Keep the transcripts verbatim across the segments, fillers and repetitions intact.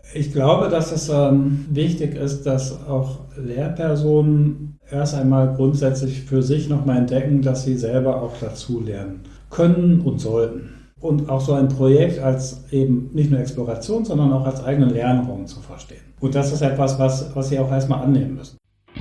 Ich glaube, dass es ähm, wichtig ist, dass auch Lehrpersonen erst einmal grundsätzlich für sich nochmal entdecken, dass sie selber auch dazu lernen können und sollten. Und auch so ein Projekt als eben nicht nur Exploration, sondern auch als eigenen Lernraum zu verstehen. Und das ist etwas, was, was sie auch erstmal annehmen müssen.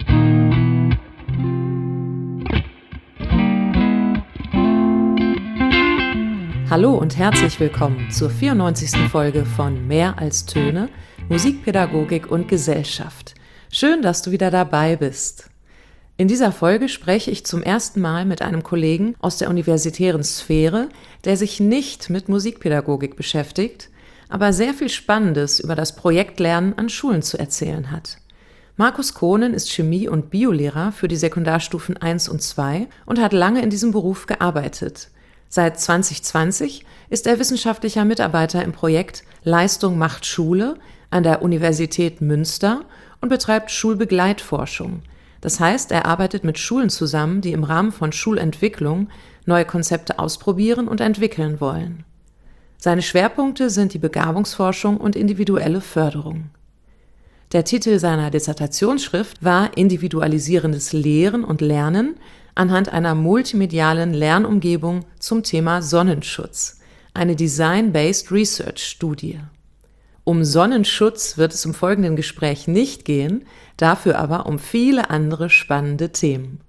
Hallo und herzlich willkommen zur vierundneunzigsten Folge von Mehr als Töne, Musikpädagogik und Gesellschaft. Schön, dass du wieder dabei bist. In dieser Folge spreche ich zum ersten Mal mit einem Kollegen aus der universitären Sphäre, der sich nicht mit Musikpädagogik beschäftigt, aber sehr viel Spannendes über das Projektlernen an Schulen zu erzählen hat. Markus Kohnen ist Chemie- und Biolehrer für die Sekundarstufen eins und zwei und hat lange in diesem Beruf gearbeitet. Seit zwanzig zwanzig ist er wissenschaftlicher Mitarbeiter im Projekt Leistung macht Schule an der Universität Münster und betreibt Schulbegleitforschung. Das heißt, er arbeitet mit Schulen zusammen, die im Rahmen von Schulentwicklung neue Konzepte ausprobieren und entwickeln wollen. Seine Schwerpunkte sind die Begabungsforschung und individuelle Förderung. Der Titel seiner Dissertationsschrift war Individualisierendes Lehren und Lernen anhand einer multimedialen Lernumgebung zum Thema Sonnenschutz, eine Design-Based Research-Studie. Um Sonnenschutz wird es im folgenden Gespräch nicht gehen, dafür aber um viele andere spannende Themen.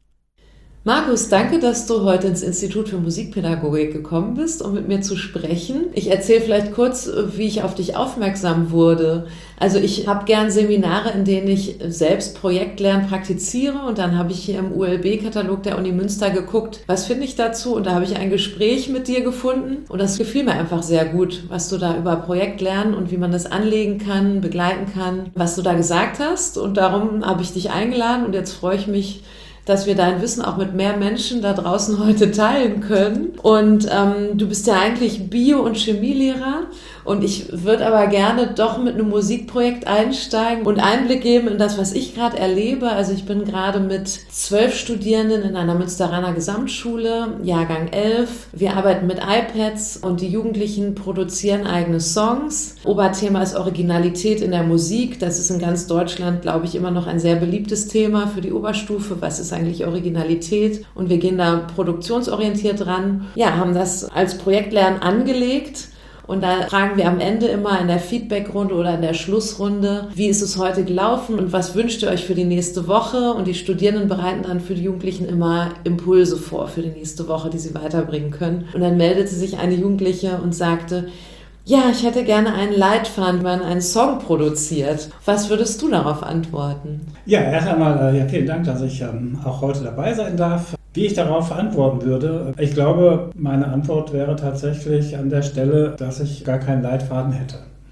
Markus, danke, dass du heute ins Institut für Musikpädagogik gekommen bist, um mit mir zu sprechen. Ich erzähle vielleicht kurz, wie ich auf dich aufmerksam wurde. Also ich habe gern Seminare, in denen ich selbst Projektlernen praktiziere, und dann habe ich hier im U L B-Katalog der Uni Münster geguckt, was finde ich dazu, und da habe ich ein Gespräch mit dir gefunden und das gefiel mir einfach sehr gut, was du da über Projektlernen und wie man das anlegen kann, begleiten kann, was du da gesagt hast, und darum habe ich dich eingeladen und jetzt freue ich mich, dass wir dein Wissen auch mit mehr Menschen da draußen heute teilen können. Und ähm, du bist ja eigentlich Bio- und Chemielehrer, und ich würde aber gerne doch mit einem Musikprojekt einsteigen und Einblick geben in das, was ich gerade erlebe. Also ich bin gerade mit zwölf Studierenden in einer Münsteraner Gesamtschule, Jahrgang elf. Wir arbeiten mit iPads und die Jugendlichen produzieren eigene Songs. Oberthema ist Originalität in der Musik. Das ist in ganz Deutschland, glaube ich, immer noch ein sehr beliebtes Thema für die Oberstufe. Was ist eigentlich Originalität? Und wir gehen da produktionsorientiert ran. Ja, haben das als Projektlernen angelegt. Und da fragen wir am Ende immer in der Feedbackrunde oder in der Schlussrunde, wie ist es heute gelaufen und was wünscht ihr euch für die nächste Woche? Und die Studierenden bereiten dann für die Jugendlichen immer Impulse vor für die nächste Woche, die sie weiterbringen können. Und dann meldete sich eine Jugendliche und sagte, ja, ich hätte gerne einen Leitfaden, wie man einen Song produziert. Was würdest du darauf antworten? Ja, erst einmal ja, vielen Dank, dass ich ähm, auch heute dabei sein darf. Wie ich darauf antworten würde, ich glaube, meine Antwort wäre tatsächlich an der Stelle, dass ich gar keinen Leitfaden hätte.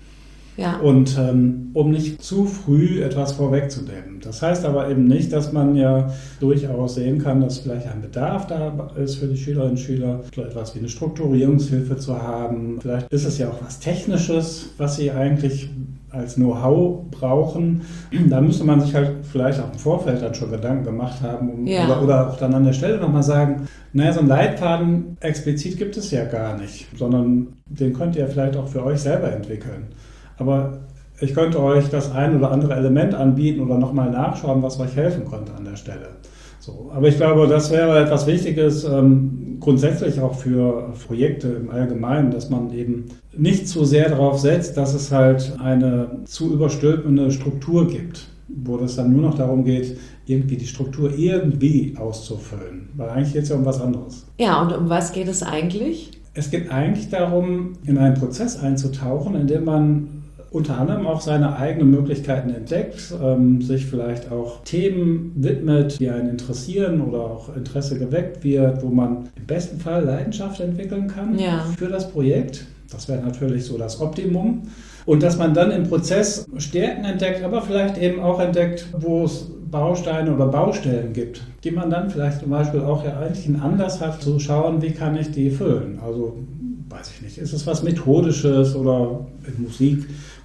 Ja. Und ähm, um nicht zu früh etwas vorwegzunehmen. Das heißt aber eben nicht, dass man ja durchaus sehen kann, dass vielleicht ein Bedarf da ist für die Schülerinnen und Schüler, so etwas wie eine Strukturierungshilfe zu haben. Vielleicht ist es ja auch was Technisches, was sie eigentlich als Know-how brauchen. Da müsste man sich halt vielleicht auch im Vorfeld dann schon Gedanken gemacht haben. Um, ja. oder, oder auch dann an der Stelle nochmal sagen, naja, so einen Leitfaden explizit gibt es ja gar nicht, sondern den könnt ihr vielleicht auch für euch selber entwickeln. Aber ich könnte euch das ein oder andere Element anbieten oder nochmal nachschauen, was euch helfen könnte an der Stelle. So, aber ich glaube, das wäre etwas Wichtiges, ähm, grundsätzlich auch für Projekte im Allgemeinen, dass man eben nicht zu sehr darauf setzt, dass es halt eine zu überstülpende Struktur gibt, wo es dann nur noch darum geht, irgendwie die Struktur irgendwie auszufüllen. Weil eigentlich geht es ja um was anderes. Ja, und um was geht es eigentlich? Es geht eigentlich darum, in einen Prozess einzutauchen, in dem man unter anderem auch seine eigenen Möglichkeiten entdeckt, ähm, sich vielleicht auch Themen widmet, die einen interessieren oder auch Interesse geweckt wird, wo man im besten Fall Leidenschaft entwickeln kann ja. für das Projekt. Das wäre natürlich so das Optimum. Und dass man dann im Prozess Stärken entdeckt, aber vielleicht eben auch entdeckt, wo es Bausteine oder Baustellen gibt, die man dann vielleicht zum Beispiel auch ja eigentlich einen Anlass hat, zu schauen, wie kann ich die füllen. Also weiß ich nicht, ist es was Methodisches oder in Musik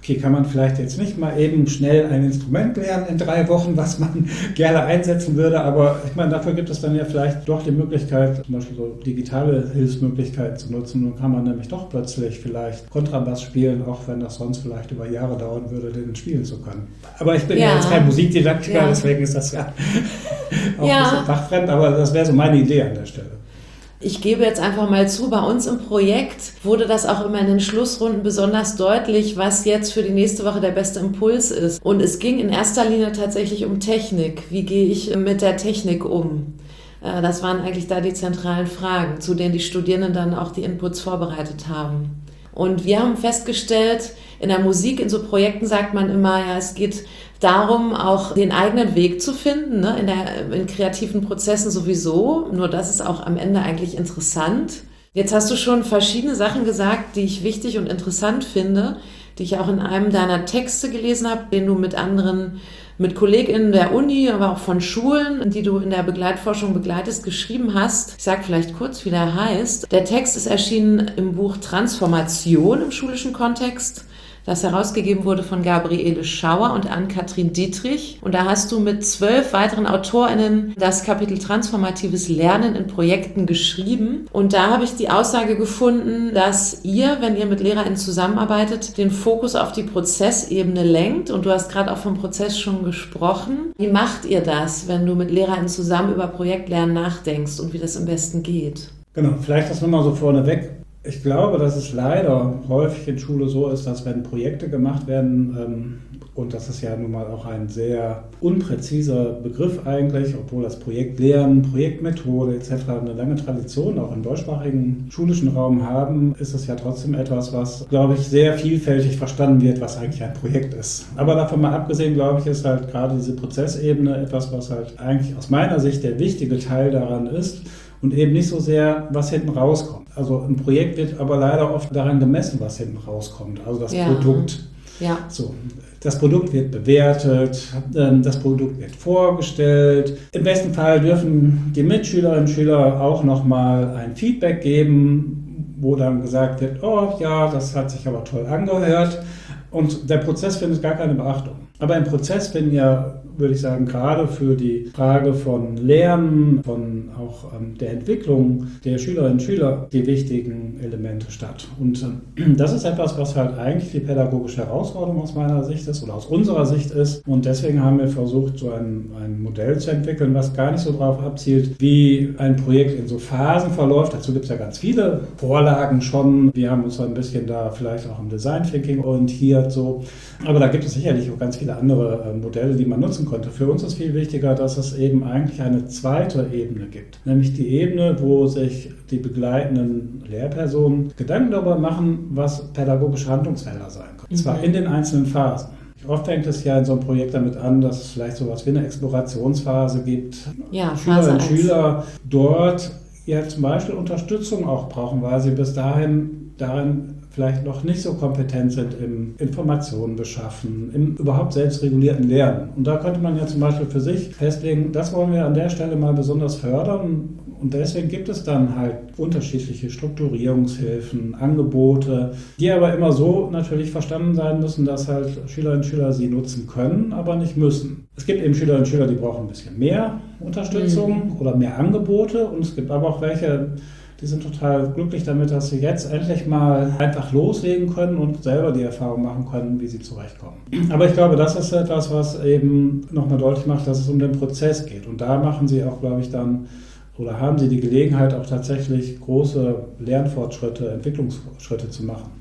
okay, kann man vielleicht jetzt nicht mal eben schnell ein Instrument lernen in drei Wochen, was man gerne einsetzen würde, aber ich meine, dafür gibt es dann ja vielleicht doch die Möglichkeit, zum Beispiel so digitale Hilfsmöglichkeiten zu nutzen. Nun kann man nämlich doch plötzlich vielleicht Kontrabass spielen, auch wenn das sonst vielleicht über Jahre dauern würde, den spielen zu können. Aber ich bin ja, ja jetzt kein Musikdidaktiker, ja. Deswegen ist das ja auch ja. ein bisschen fachfremd, aber das wäre so meine Idee an der Stelle. Ich gebe jetzt einfach mal zu, bei uns im Projekt wurde das auch immer in den Schlussrunden besonders deutlich, was jetzt für die nächste Woche der beste Impuls ist. Und es ging in erster Linie tatsächlich um Technik. Wie gehe ich mit der Technik um? Das waren eigentlich da die zentralen Fragen, zu denen die Studierenden dann auch die Inputs vorbereitet haben. Und wir haben festgestellt, in der Musik, in so Projekten sagt man immer, ja, es geht darum, auch den eigenen Weg zu finden, ne? in, der, in kreativen Prozessen sowieso. Nur das ist auch am Ende eigentlich interessant. Jetzt hast du schon verschiedene Sachen gesagt, die ich wichtig und interessant finde, die ich auch in einem deiner Texte gelesen habe, den du mit anderen, mit KollegInnen der Uni, aber auch von Schulen, die du in der Begleitforschung begleitest, geschrieben hast. Ich sage vielleicht kurz, wie der heißt. Der Text ist erschienen im Buch Transformation im schulischen Kontext, das herausgegeben wurde von Gabriele Schauer und Ann-Kathrin Dietrich. Und da hast du mit zwölf weiteren AutorInnen das Kapitel Transformatives Lernen in Projekten geschrieben. Und da habe ich die Aussage gefunden, dass ihr, wenn ihr mit LehrerInnen zusammenarbeitet, den Fokus auf die Prozessebene lenkt. Und du hast gerade auch vom Prozess schon gesprochen. Wie macht ihr das, wenn du mit LehrerInnen zusammen über Projektlernen nachdenkst und wie das am besten geht? Genau, vielleicht das nochmal so vorneweg. Ich glaube, dass es leider häufig in Schule so ist, dass wenn Projekte gemacht werden, ähm, und das ist ja nun mal auch ein sehr unpräziser Begriff eigentlich, obwohl das Projektlernen, Projektmethode et cetera eine lange Tradition auch im deutschsprachigen schulischen Raum haben, ist es ja trotzdem etwas, was, glaube ich, sehr vielfältig verstanden wird, was eigentlich ein Projekt ist. Aber davon mal abgesehen, glaube ich, ist halt gerade diese Prozessebene etwas, was halt eigentlich aus meiner Sicht der wichtige Teil daran ist, und eben nicht so sehr, was hinten rauskommt. Also ein Projekt wird aber leider oft daran gemessen, was hinten rauskommt. Also das ja. Produkt. Ja. So, das Produkt wird bewertet, das Produkt wird vorgestellt. Im besten Fall dürfen die Mitschülerinnen und Schüler auch nochmal ein Feedback geben, wo dann gesagt wird, oh ja, das hat sich aber toll angehört. Und der Prozess findet gar keine Beachtung. Aber im Prozess finden ja, würde ich sagen, gerade für die Frage von Lernen, von auch ähm, der Entwicklung der Schülerinnen und Schüler die wichtigen Elemente statt. Und äh, das ist etwas, was halt eigentlich die pädagogische Herausforderung aus meiner Sicht ist oder aus unserer Sicht ist. Und deswegen haben wir versucht, so ein, ein Modell zu entwickeln, was gar nicht so darauf abzielt, wie ein Projekt in so Phasen verläuft. Dazu gibt es ja ganz viele Vorlagen schon. Wir haben uns ein bisschen da vielleicht auch im Design Thinking orientiert. So. Aber da gibt es sicherlich auch ganz viele andere äh, Modelle, die man nutzen konnte. Für uns ist viel wichtiger, dass es eben eigentlich eine zweite Ebene gibt. Nämlich die Ebene, wo sich die begleitenden Lehrpersonen Gedanken darüber machen, was pädagogische Handlungsfelder sein können. Mhm. Zwar in den einzelnen Phasen. Oft fängt es ja in so einem Projekt damit an, dass es vielleicht so etwas wie eine Explorationsphase gibt. Ja, Schülerinnen und Schüler dort ja zum Beispiel Unterstützung auch brauchen, weil sie bis dahin darin vielleicht noch nicht so kompetent sind im Informationen beschaffen, im überhaupt selbstregulierten Lernen. Und da könnte man ja zum Beispiel für sich festlegen, das wollen wir an der Stelle mal besonders fördern. Und deswegen gibt es dann halt unterschiedliche Strukturierungshilfen, Angebote, die aber immer so natürlich verstanden sein müssen, dass halt Schülerinnen und Schüler sie nutzen können, aber nicht müssen. Es gibt eben Schülerinnen und Schüler, die brauchen ein bisschen mehr Unterstützung mhm. oder mehr Angebote. Und es gibt aber auch welche, die sind total glücklich damit, dass sie jetzt endlich mal einfach loslegen können und selber die Erfahrung machen können, wie sie zurechtkommen. Aber ich glaube, das ist etwas, was eben nochmal deutlich macht, dass es um den Prozess geht. Und da machen sie auch, glaube ich, dann, oder haben sie die Gelegenheit, auch tatsächlich große Lernfortschritte, Entwicklungsschritte zu machen.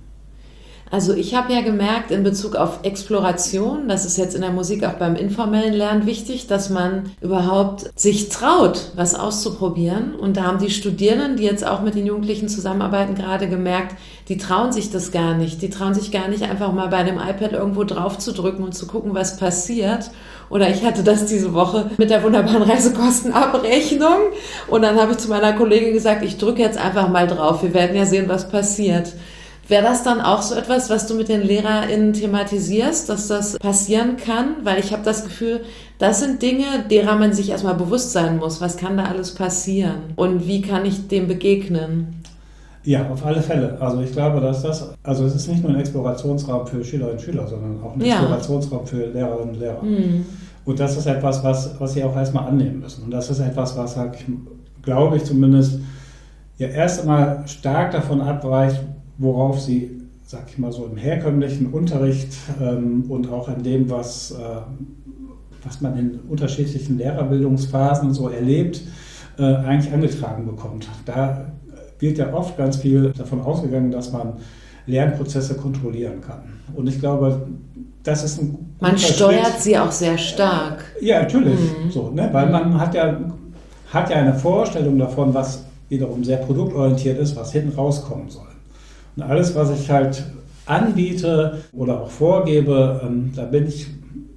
Also ich habe ja gemerkt in Bezug auf Exploration, das ist jetzt in der Musik auch beim informellen Lernen wichtig, dass man überhaupt sich traut, was auszuprobieren. Und da haben die Studierenden, die jetzt auch mit den Jugendlichen zusammenarbeiten, gerade gemerkt, die trauen sich das gar nicht. Die trauen sich gar nicht, einfach mal bei einem iPad irgendwo drauf zu drücken und zu gucken, was passiert. Oder ich hatte das diese Woche mit der wunderbaren Reisekostenabrechnung. Und dann habe ich zu meiner Kollegin gesagt, ich drücke jetzt einfach mal drauf. Wir werden ja sehen, was passiert. Wäre das dann auch so etwas, was du mit den LehrerInnen thematisierst, dass das passieren kann? Weil ich habe das Gefühl, das sind Dinge, derer man sich erstmal bewusst sein muss. Was kann da alles passieren? Und wie kann ich dem begegnen? Ja, auf alle Fälle. Also ich glaube, dass das, also es ist nicht nur ein Explorationsraum für Schülerinnen und Schüler, sondern auch ein ja. Explorationsraum für Lehrerinnen und Lehrer. Mhm. Und das ist etwas, was, was sie auch erstmal annehmen müssen. Und das ist etwas, was, sag ich, glaube ich zumindest, ja erst einmal stark davon abweicht, worauf sie, sag ich mal so, im herkömmlichen Unterricht ähm, und auch in dem, was, äh, was man in unterschiedlichen Lehrerbildungsphasen so erlebt, äh, eigentlich angetragen bekommt. Da wird ja oft ganz viel davon ausgegangen, dass man Lernprozesse kontrollieren kann. Und ich glaube, das ist ein Man steuert Schritt. Sie auch sehr stark. Ja, natürlich. Mhm. So, ne? Weil man hat ja, hat ja eine Vorstellung davon, was wiederum sehr produktorientiert ist, was hinten rauskommen soll. Und alles, was ich halt anbiete oder auch vorgebe, ähm, da bin ich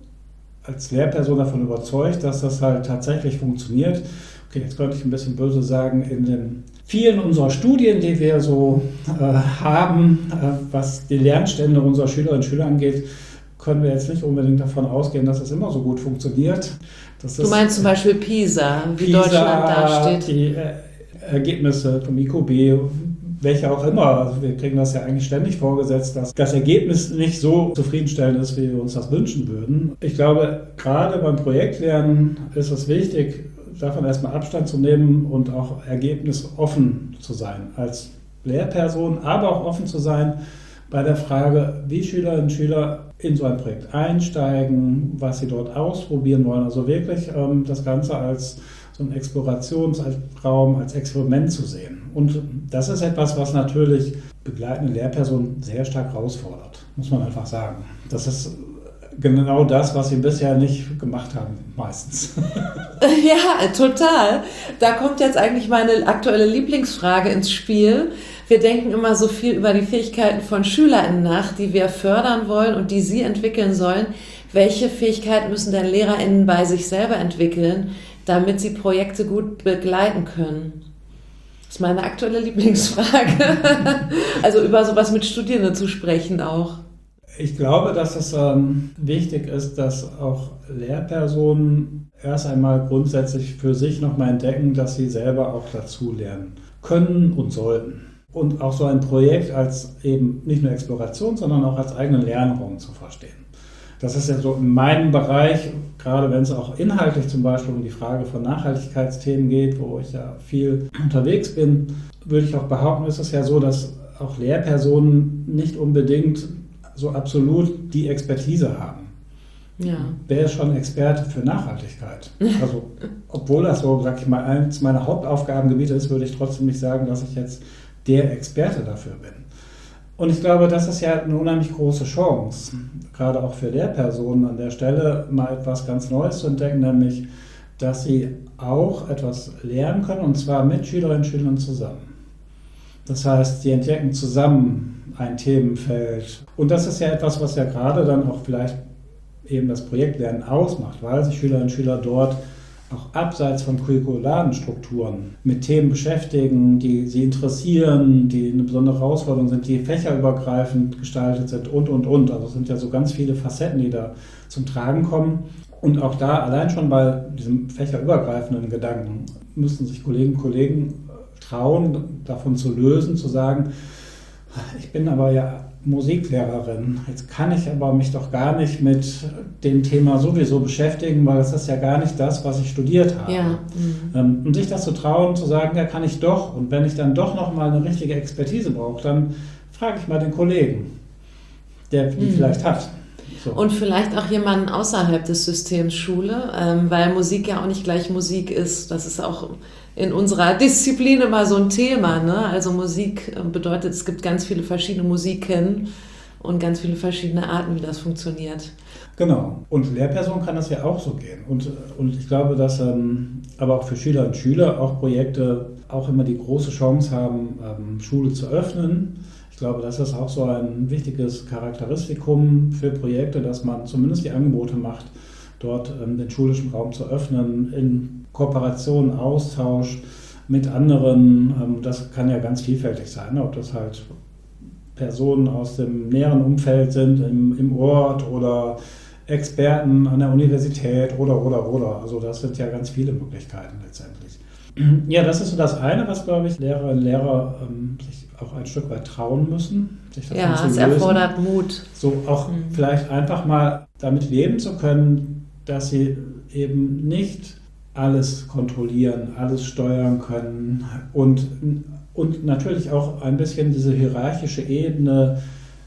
als Lehrperson davon überzeugt, dass das halt tatsächlich funktioniert. Okay, jetzt könnte ich ein bisschen böse sagen, in den vielen unserer Studien, die wir so äh, haben, äh, was die Lernstände unserer Schülerinnen und Schüler angeht, können wir jetzt nicht unbedingt davon ausgehen, dass es immer so gut funktioniert. Das du meinst zum Beispiel PISA, wie PISA, Deutschland dasteht? Die äh, Ergebnisse vom I Q B, welche auch immer. Also wir kriegen das ja eigentlich ständig vorgesetzt, dass das Ergebnis nicht so zufriedenstellend ist, wie wir uns das wünschen würden. Ich glaube, gerade beim Projektlernen ist es wichtig, davon erstmal Abstand zu nehmen und auch ergebnisoffen zu sein als Lehrperson, aber auch offen zu sein bei der Frage, wie Schülerinnen und Schüler in so ein Projekt einsteigen, was sie dort ausprobieren wollen. Also wirklich ähm, das Ganze als so ein Explorationsraum, als Experiment zu sehen. Und das ist etwas, was natürlich begleitende Lehrpersonen sehr stark herausfordert, muss man einfach sagen. Das ist genau das, was sie bisher nicht gemacht haben, meistens. Ja, total. Da kommt jetzt eigentlich meine aktuelle Lieblingsfrage ins Spiel. Wir denken immer so viel über die Fähigkeiten von SchülerInnen nach, die wir fördern wollen und die sie entwickeln sollen. Welche Fähigkeiten müssen denn LehrerInnen bei sich selber entwickeln, damit sie Projekte gut begleiten können? Das ist meine aktuelle Lieblingsfrage. Also über sowas mit Studierenden zu sprechen auch. Ich glaube, dass es ähm, wichtig ist, dass auch Lehrpersonen erst einmal grundsätzlich für sich nochmal entdecken, dass sie selber auch dazu lernen können und sollten. Und auch so ein Projekt als eben nicht nur Exploration, sondern auch als eigenen Lernraum zu verstehen. Das ist ja so in meinem Bereich, gerade wenn es auch inhaltlich zum Beispiel um die Frage von Nachhaltigkeitsthemen geht, wo ich ja viel unterwegs bin, würde ich auch behaupten, ist es ja so, dass auch Lehrpersonen nicht unbedingt so absolut die Expertise haben. Ja. Wer ist schon Experte für Nachhaltigkeit? Also, obwohl das so, sag ich mal, eins meiner Hauptaufgabengebiete ist, würde ich trotzdem nicht sagen, dass ich jetzt der Experte dafür bin. Und ich glaube, das ist ja eine unheimlich große Chance, gerade auch für Lehrpersonen an der Stelle mal etwas ganz Neues zu entdecken, nämlich, dass sie auch etwas lernen können, und zwar mit Schülerinnen und Schülern zusammen. Das heißt, sie entdecken zusammen ein Themenfeld. Und das ist ja etwas, was ja gerade dann auch vielleicht eben das Projektlernen ausmacht, weil sich Schülerinnen und Schüler dort auch abseits von curricularen Strukturen mit Themen beschäftigen, die sie interessieren, die eine besondere Herausforderung sind, die fächerübergreifend gestaltet sind und, und, und. Also es sind ja so ganz viele Facetten, die da zum Tragen kommen. Und auch da, allein schon bei diesem fächerübergreifenden Gedanken, müssen sich Kolleginnen und Kollegen trauen, davon zu lösen, zu sagen, ich bin aber ja Musiklehrerin, jetzt kann ich aber mich doch gar nicht mit dem Thema sowieso beschäftigen, weil das ist ja gar nicht das, was ich studiert habe. Ja. Mhm. Und sich das zu trauen, zu sagen, ja, kann ich doch. Und wenn ich dann doch noch mal eine richtige Expertise brauche, dann frage ich mal den Kollegen, der die mhm. vielleicht hat. So. Und vielleicht auch jemanden außerhalb des Systems Schule, ähm, weil Musik ja auch nicht gleich Musik ist. Das ist auch in unserer Disziplin immer so ein Thema, ne? Also Musik bedeutet, es gibt ganz viele verschiedene Musiken und ganz viele verschiedene Arten, wie das funktioniert. Genau. Und Lehrpersonen kann das ja auch so gehen. Und, und ich glaube, dass ähm, aber auch für Schülerinnen und Schüler auch Projekte auch immer die große Chance haben, ähm, Schule zu öffnen. Ich glaube, das ist auch so ein wichtiges Charakteristikum für Projekte, dass man zumindest die Angebote macht, dort ähm, den schulischen Raum zu öffnen, in Kooperation, Austausch mit anderen. Ähm, das kann ja ganz vielfältig sein, ob das halt Personen aus dem näheren Umfeld sind, im, im Ort oder Experten an der Universität oder, oder, oder. Also das sind ja ganz viele Möglichkeiten letztendlich. Ja, das ist so das eine, was, glaube ich, Lehrerinnen und Lehrer ähm, sich auch ein Stück weit trauen müssen, sich davon ja, zu lösen. es erfordert Mut. So auch mhm. vielleicht einfach mal damit leben zu können, dass sie eben nicht alles kontrollieren, alles steuern können und, und natürlich auch ein bisschen diese hierarchische Ebene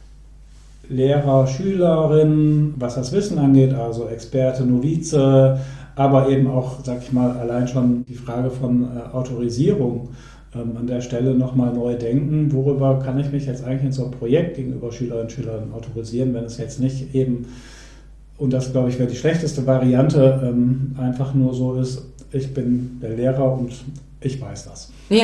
Lehrer, Schülerin, was das Wissen angeht, also Experte, Novize, aber eben auch, sag ich mal, allein schon die Frage von äh, Autorisierung ähm, an der Stelle nochmal neu denken. Worüber kann ich mich jetzt eigentlich in so einem Projekt gegenüber Schülerinnen und Schülern autorisieren, wenn es jetzt nicht eben, und das glaube ich wäre die schlechteste Variante, ähm, einfach nur so ist, ich bin der Lehrer und ich weiß das. Ja.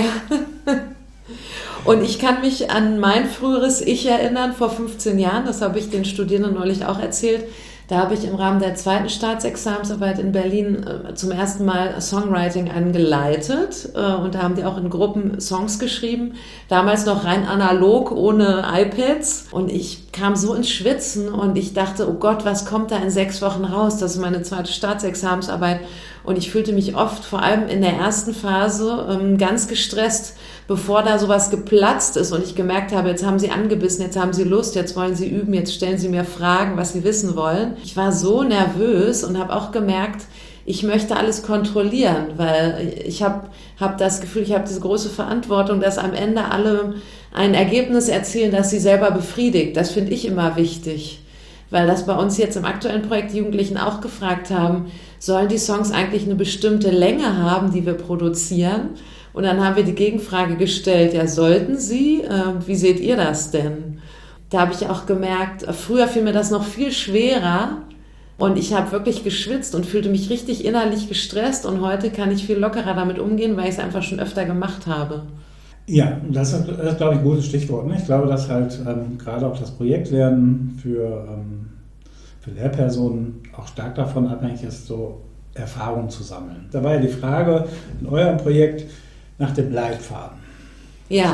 Und ich kann mich an mein früheres Ich erinnern, vor fünfzehn Jahren, das habe ich den Studierenden neulich auch erzählt. Da habe ich im Rahmen der zweiten Staatsexamensarbeit in Berlin äh, zum ersten Mal Songwriting angeleitet. Äh, und da haben die auch in Gruppen Songs geschrieben. Damals noch rein analog, ohne iPads. Und ich kam so ins Schwitzen und ich dachte, oh Gott, was kommt da in sechs Wochen raus? Das ist meine zweite Staatsexamensarbeit. Und ich fühlte mich oft, vor allem in der ersten Phase, ähm, ganz gestresst, bevor da sowas geplatzt ist und ich gemerkt habe, jetzt haben sie angebissen, jetzt haben sie Lust, jetzt wollen sie üben, jetzt stellen sie mir Fragen, was sie wissen wollen. Ich war so nervös und habe auch gemerkt, ich möchte alles kontrollieren, weil ich habe hab das Gefühl, ich habe diese große Verantwortung, dass am Ende alle ein Ergebnis erzielen, das sie selber befriedigt. Das finde ich immer wichtig, weil das bei uns jetzt im aktuellen Projekt die Jugendlichen auch gefragt haben, sollen die Songs eigentlich eine bestimmte Länge haben, die wir produzieren? Und dann haben wir die Gegenfrage gestellt, ja, sollten sie? Äh, wie seht ihr das denn? Da habe ich auch gemerkt, früher fiel mir das noch viel schwerer und ich habe wirklich geschwitzt und fühlte mich richtig innerlich gestresst und heute kann ich viel lockerer damit umgehen, weil ich es einfach schon öfter gemacht habe. Ja, das ist, das ist glaube ich, ein gutes Stichwort. Ne? Ich glaube, dass halt ähm, gerade auch das Projektlernen für, ähm, für Lehrpersonen auch stark davon abhängig ist, so Erfahrungen zu sammeln. Da war ja die Frage in eurem Projekt, nach dem Leitfaden. Ja.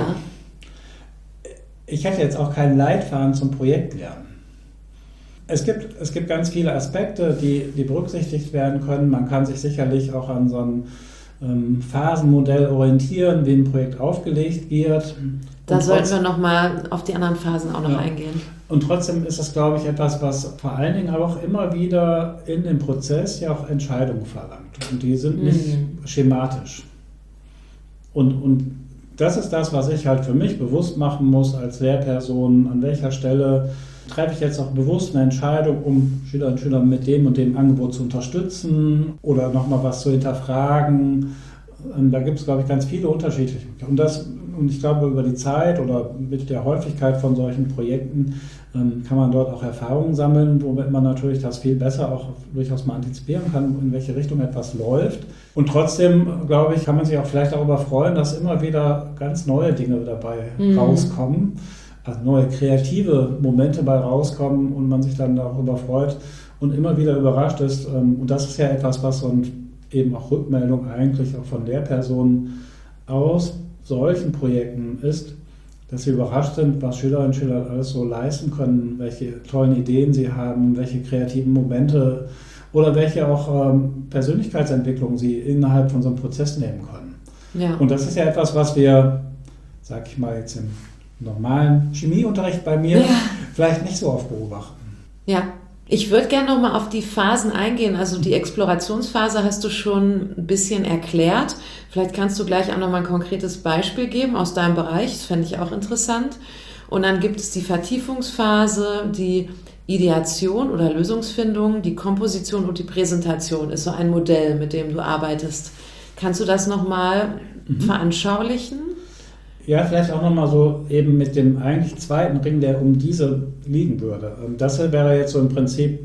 So. Ich hätte jetzt auch keinen Leitfaden zum Projektlernen. Es gibt, es gibt ganz viele Aspekte, die, die berücksichtigt werden können. Man kann sich sicherlich auch an so einem ähm, Phasenmodell orientieren, wie ein Projekt aufgelegt wird. Da Und sollten trotz, wir nochmal auf die anderen Phasen auch noch ja. eingehen. Und trotzdem ist das, glaube ich, etwas, was vor allen Dingen aber auch immer wieder in dem Prozess ja auch Entscheidungen verlangt. Und die sind nicht mhm. schematisch. Und, und das ist das, was ich halt für mich bewusst machen muss als Lehrperson, an welcher Stelle treffe ich jetzt auch bewusst eine Entscheidung, um Schülerinnen und Schüler mit dem und dem Angebot zu unterstützen oder nochmal was zu hinterfragen. Und da gibt es, glaube ich, ganz viele unterschiedliche. Und, das, und ich glaube, über die Zeit oder mit der Häufigkeit von solchen Projekten ähm, kann man dort auch Erfahrungen sammeln, womit man natürlich das viel besser auch durchaus mal antizipieren kann, in welche Richtung etwas läuft. Und trotzdem, glaube ich, kann man sich auch vielleicht darüber freuen, dass immer wieder ganz neue Dinge dabei mhm. rauskommen, also neue kreative Momente bei rauskommen und man sich dann darüber freut und immer wieder überrascht ist. Und das ist ja etwas, was und eben auch Rückmeldung eigentlich auch von Lehrpersonen aus solchen Projekten ist, dass sie überrascht sind, was Schülerinnen und Schüler alles so leisten können, welche tollen Ideen sie haben, welche kreativen Momente oder welche auch ähm, Persönlichkeitsentwicklung sie innerhalb von so einem Prozess nehmen können. Ja. Und das ist ja etwas, was wir, sag ich mal jetzt im normalen Chemieunterricht bei mir, ja. vielleicht nicht so oft beobachten. Ja. Ich würde gerne nochmal auf die Phasen eingehen. Also die Explorationsphase hast du schon ein bisschen erklärt. Vielleicht kannst du gleich auch nochmal ein konkretes Beispiel geben aus deinem Bereich. Das fände ich auch interessant. Und dann gibt es die Vertiefungsphase, die Ideation oder Lösungsfindung, die Komposition und die Präsentation ist so ein Modell, mit dem du arbeitest. Kannst du das nochmal mhm. veranschaulichen? Ja, vielleicht auch nochmal so eben mit dem eigentlich zweiten Ring, der um diese liegen würde. Das wäre jetzt so im Prinzip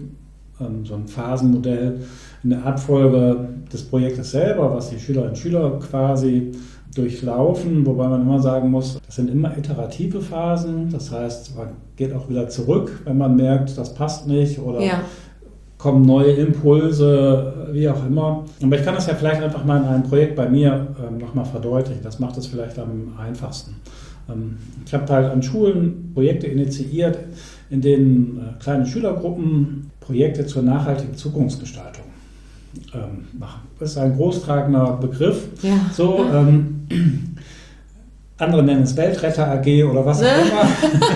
so ein Phasenmodell, eine Abfolge des Projektes selber, was die Schülerinnen und Schüler quasi durchlaufen, wobei man immer sagen muss, das sind immer iterative Phasen, das heißt, man geht auch wieder zurück, wenn man merkt, das passt nicht oder ja. kommen neue Impulse, wie auch immer. Aber ich kann das ja vielleicht einfach mal in einem Projekt bei mir ähm, nochmal verdeutlichen. Das macht es vielleicht am einfachsten. Ähm, ich habe halt an Schulen Projekte initiiert, in denen äh, kleine Schülergruppen Projekte zur nachhaltigen Zukunftsgestaltung ähm, machen. Das ist ein großtragender Begriff. Ja. So, ähm, andere nennen es Weltretter A G oder was auch immer.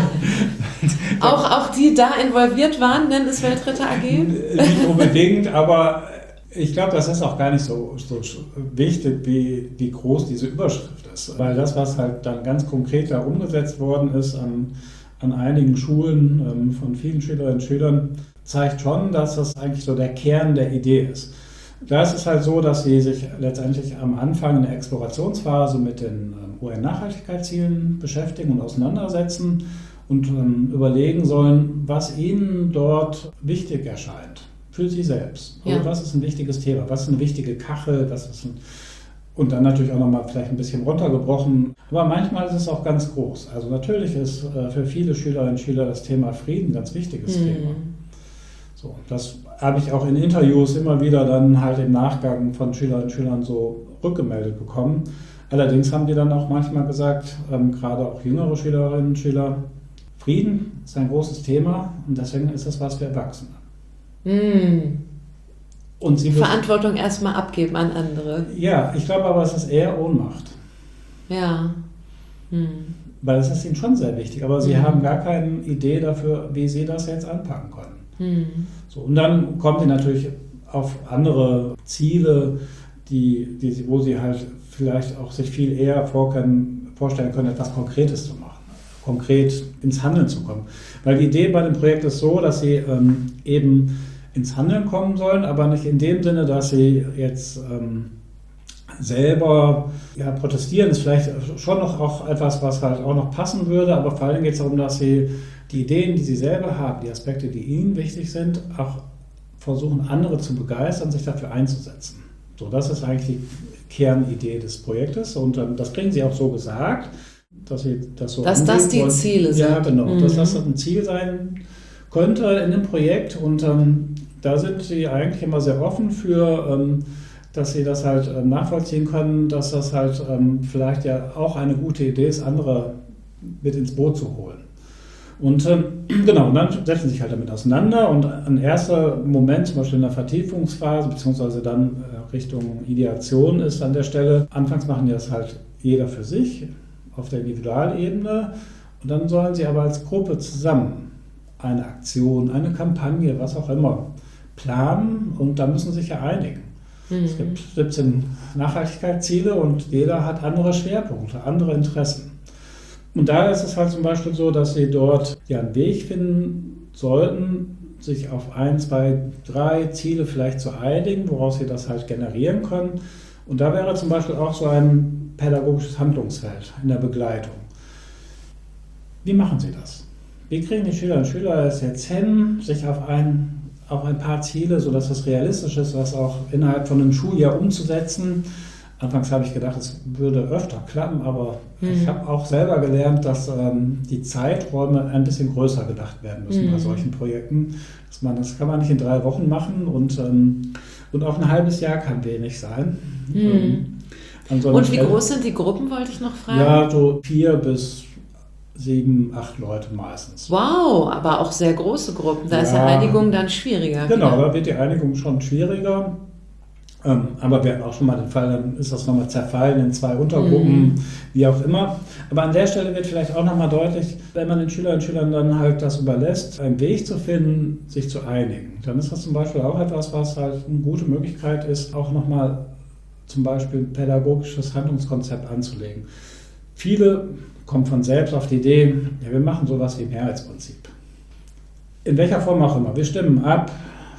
auch, auch die da involviert waren, nennen es Weltretter A G? Nicht unbedingt, aber ich glaube, das ist auch gar nicht so, so wichtig, wie, wie groß diese Überschrift ist. Weil das, was halt dann ganz konkret da umgesetzt worden ist an, an einigen Schulen ähm, von vielen Schülerinnen und Schülern, zeigt schon, dass das eigentlich so der Kern der Idee ist. Da ist es halt so, dass sie sich letztendlich am Anfang in der Explorationsphase mit den ähm, U N-Nachhaltigkeitszielen beschäftigen und auseinandersetzen und ähm, überlegen sollen, was ihnen dort wichtig erscheint. Für sie selbst. Also ja. Was ist ein wichtiges Thema? Was ist eine wichtige Kachel? Was ist ein und dann natürlich auch nochmal vielleicht ein bisschen runtergebrochen. Aber manchmal ist es auch ganz groß. Also natürlich ist äh, für viele Schülerinnen und Schüler das Thema Frieden ein ganz wichtiges mhm. Thema. So, das habe ich auch in Interviews immer wieder dann halt im Nachgang von Schülerinnen und Schülern so rückgemeldet bekommen. Allerdings haben die dann auch manchmal gesagt, ähm, gerade auch jüngere Schülerinnen und Schüler, Frieden ist ein großes Thema und deswegen ist es was für Erwachsene. Mm. Und sie Verantwortung erstmal abgeben an andere. Ja, ich glaube aber, es ist eher Ohnmacht. Ja. Hm. Weil es ist ihnen schon sehr wichtig, aber sie hm. haben gar keine Idee dafür, wie sie das jetzt anpacken können. Hm. So, und dann kommen sie natürlich auf andere Ziele, die, die, wo sie halt vielleicht auch sich viel eher vorkönnen, vorstellen können, etwas Konkretes zu machen. Konkret ins Handeln zu kommen. Weil die Idee bei dem Projekt ist so, dass sie ähm, eben ins Handeln kommen sollen, aber nicht in dem Sinne, dass sie jetzt ähm, selber ja, protestieren. Das ist vielleicht schon noch auch etwas, was halt auch noch passen würde, aber vor allem geht es darum, dass sie die Ideen, die sie selber haben, die Aspekte, die ihnen wichtig sind, auch versuchen, andere zu begeistern, sich dafür einzusetzen. So, das ist eigentlich die Kernidee des Projektes und ähm, das kriegen sie auch so gesagt, dass sie das so Dass das die wollen. Ziele sind. Ja, genau, mhm. dass das ein Ziel sein könnte in dem Projekt und ähm, da sind sie eigentlich immer sehr offen für, ähm, dass sie das halt ähm, nachvollziehen können, dass das halt ähm, vielleicht ja auch eine gute Idee ist, andere mit ins Boot zu holen. Und ähm, genau, und dann setzen sie sich halt damit auseinander und ein erster Moment, zum Beispiel in der Vertiefungsphase, beziehungsweise dann äh, Richtung Ideation ist an der Stelle, anfangs machen die das halt jeder für sich auf der Individualebene und dann sollen sie aber als Gruppe zusammen eine Aktion, eine Kampagne, was auch immer, planen und da müssen sie sich ja einigen. Mhm. Es gibt siebzehn Nachhaltigkeitsziele und jeder hat andere Schwerpunkte, andere Interessen. Und da ist es halt zum Beispiel so, dass sie dort ja einen Weg finden sollten, sich auf ein, zwei, drei Ziele vielleicht zu einigen, woraus sie das halt generieren können. Und da wäre zum Beispiel auch so ein pädagogisches Handlungsfeld in der Begleitung. Wie machen Sie das? Wie kriegen die Schülerinnen und Schüler es jetzt hin, sich auf ein, auf ein paar Ziele, sodass es realistisch ist, was auch innerhalb von einem Schuljahr umzusetzen? Anfangs habe ich gedacht, es würde öfter klappen, aber mhm. ich habe auch selber gelernt, dass ähm, die Zeiträume ein bisschen größer gedacht werden müssen mhm. bei solchen Projekten. Dass man, das kann man nicht in drei Wochen machen und, ähm, und auch ein halbes Jahr kann wenig sein. Mhm. Ähm, so und wie Stelle, groß sind die Gruppen, wollte ich noch fragen? Ja, so vier bis sieben, acht Leute meistens. Wow, aber auch sehr große Gruppen. Da ja, ist ja Einigung dann schwieriger. Genau, wieder. Da wird die Einigung schon schwieriger. Ähm, aber wir hatten auch schon mal den Fall, dann ist das nochmal zerfallen in zwei Untergruppen, mm. wie auch immer. Aber an der Stelle wird vielleicht auch nochmal deutlich, wenn man den Schülerinnen und Schülern dann halt das überlässt, einen Weg zu finden, sich zu einigen. Dann ist das zum Beispiel auch etwas, was halt eine gute Möglichkeit ist, auch nochmal zum Beispiel ein pädagogisches Handlungskonzept anzulegen. Viele kommen von selbst auf die Idee, ja, wir machen sowas wie Mehrheitsprinzip. In welcher Form auch immer. Wir stimmen ab,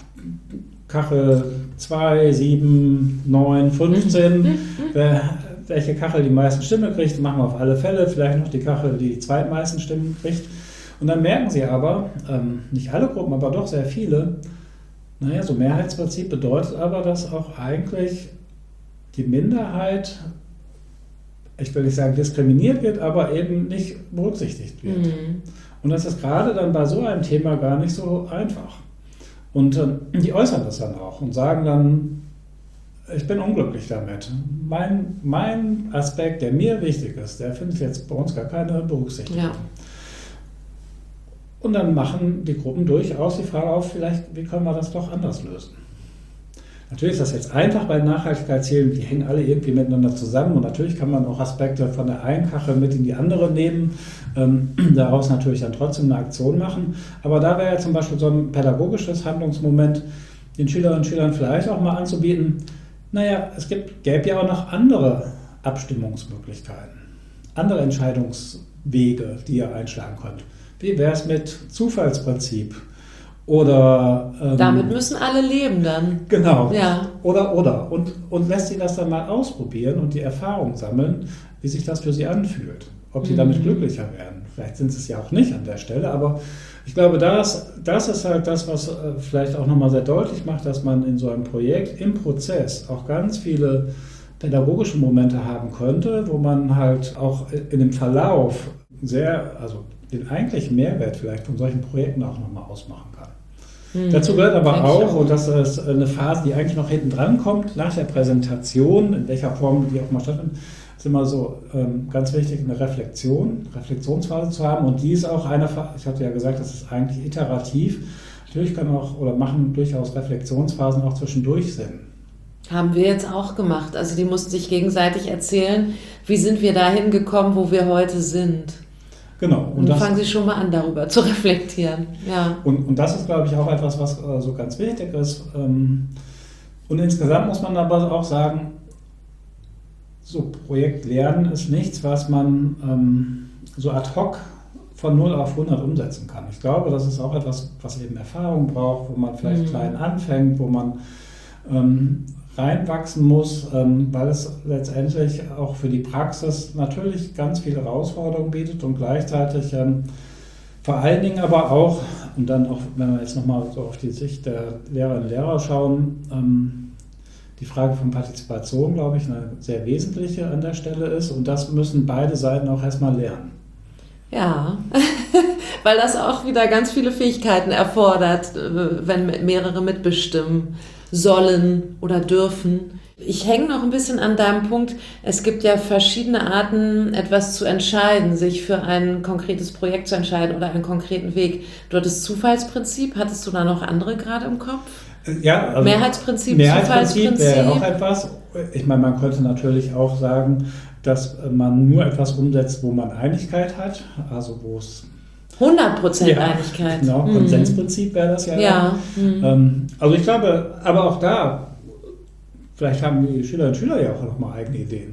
Kachel zwei, sieben, neun, fünfzehn. Mhm. Wer, welche Kachel die meisten Stimmen kriegt, machen wir auf alle Fälle. Vielleicht noch die Kachel, die die zweitmeisten Stimmen kriegt. Und dann merken sie aber, ähm, nicht alle Gruppen, aber doch sehr viele, naja, so Mehrheitsprinzip bedeutet aber, dass auch eigentlich die Minderheit, ich will nicht sagen diskriminiert wird, aber eben nicht berücksichtigt wird. Mhm. Und das ist gerade dann bei so einem Thema gar nicht so einfach. Und äh, die äußern das dann auch und sagen dann, ich bin unglücklich damit. Mein, mein Aspekt, der mir wichtig ist, der findet jetzt bei uns gar keine Berücksichtigung. Ja. Und dann machen die Gruppen durchaus die Frage auf, vielleicht, wie können wir das doch anders lösen? Natürlich ist das jetzt einfach bei Nachhaltigkeitszielen, die hängen alle irgendwie miteinander zusammen und natürlich kann man auch Aspekte von der einen Kachel mit in die andere nehmen, ähm, daraus natürlich dann trotzdem eine Aktion machen. Aber da wäre ja zum Beispiel so ein pädagogisches Handlungsmoment, den Schülerinnen und Schülern vielleicht auch mal anzubieten, naja, es gibt, gäbe ja auch noch andere Abstimmungsmöglichkeiten, andere Entscheidungswege, die ihr einschlagen könnt. Wie wäre es mit Zufallsprinzip? Oder, ähm, damit müssen alle leben dann. Genau. Ja. Oder, oder. Und, und lässt sie das dann mal ausprobieren und die Erfahrung sammeln, wie sich das für sie anfühlt. Ob sie mhm. damit glücklicher werden. Vielleicht sind sie es ja auch nicht an der Stelle, aber ich glaube, das, das ist halt das, was äh, vielleicht auch nochmal sehr deutlich macht, dass man in so einem Projekt, im Prozess auch ganz viele pädagogische Momente haben könnte, wo man halt auch in dem Verlauf sehr, also den eigentlichen Mehrwert vielleicht von solchen Projekten auch nochmal ausmachen kann. Mhm. Dazu gehört aber auch, und das ist eine Phase, die eigentlich noch hinten dran kommt, nach der Präsentation, in welcher Form die auch mal stattfindet, ist immer so ähm, ganz wichtig, eine Reflexion, Reflexionsphase zu haben. Und die ist auch eine Phase, ich hatte ja gesagt, das ist eigentlich iterativ. Natürlich können auch oder machen durchaus Reflexionsphasen auch zwischendurch Sinn. Haben wir jetzt auch gemacht. Also die mussten sich gegenseitig erzählen, wie sind wir dahin gekommen, wo wir heute sind. Genau. Und, und fangen Sie schon mal an, darüber zu reflektieren. Ja. Und, und das ist, glaube ich, auch etwas, was äh, so ganz wichtig ist. Ähm, und insgesamt muss man aber auch sagen, so Projektlernen ist nichts, was man ähm, so ad hoc von null auf hundert umsetzen kann. Ich glaube, das ist auch etwas, was eben Erfahrung braucht, wo man vielleicht mhm. klein anfängt, wo man ähm, reinwachsen muss, ähm, weil es letztendlich auch für die Praxis natürlich ganz viele Herausforderungen bietet und gleichzeitig ähm, vor allen Dingen aber auch, und dann auch, wenn wir jetzt nochmal so auf die Sicht der Lehrerinnen und Lehrer schauen, ähm, die Frage von Partizipation, glaube ich, eine sehr wesentliche an der Stelle ist und das müssen beide Seiten auch erstmal lernen. Ja, weil das auch wieder ganz viele Fähigkeiten erfordert, wenn mehrere mitbestimmen sollen oder dürfen. Ich hänge noch ein bisschen an deinem Punkt, es gibt ja verschiedene Arten, etwas zu entscheiden, sich für ein konkretes Projekt zu entscheiden oder einen konkreten Weg. Du hattest Zufallsprinzip, hattest du da noch andere gerade im Kopf? Ja, also Mehrheitsprinzip, Mehrheitsprinzip Zufallsprinzip wäre auch etwas. Ich meine, man könnte natürlich auch sagen, dass man nur etwas umsetzt, wo man Einigkeit hat, also wo es hundert Prozent ja, Einigkeit. Genau, mhm. Konsensprinzip wäre das ja. ja. Mhm. Ähm, also ich glaube, aber auch da, vielleicht haben die Schülerinnen und Schüler ja auch noch mal eigene Ideen,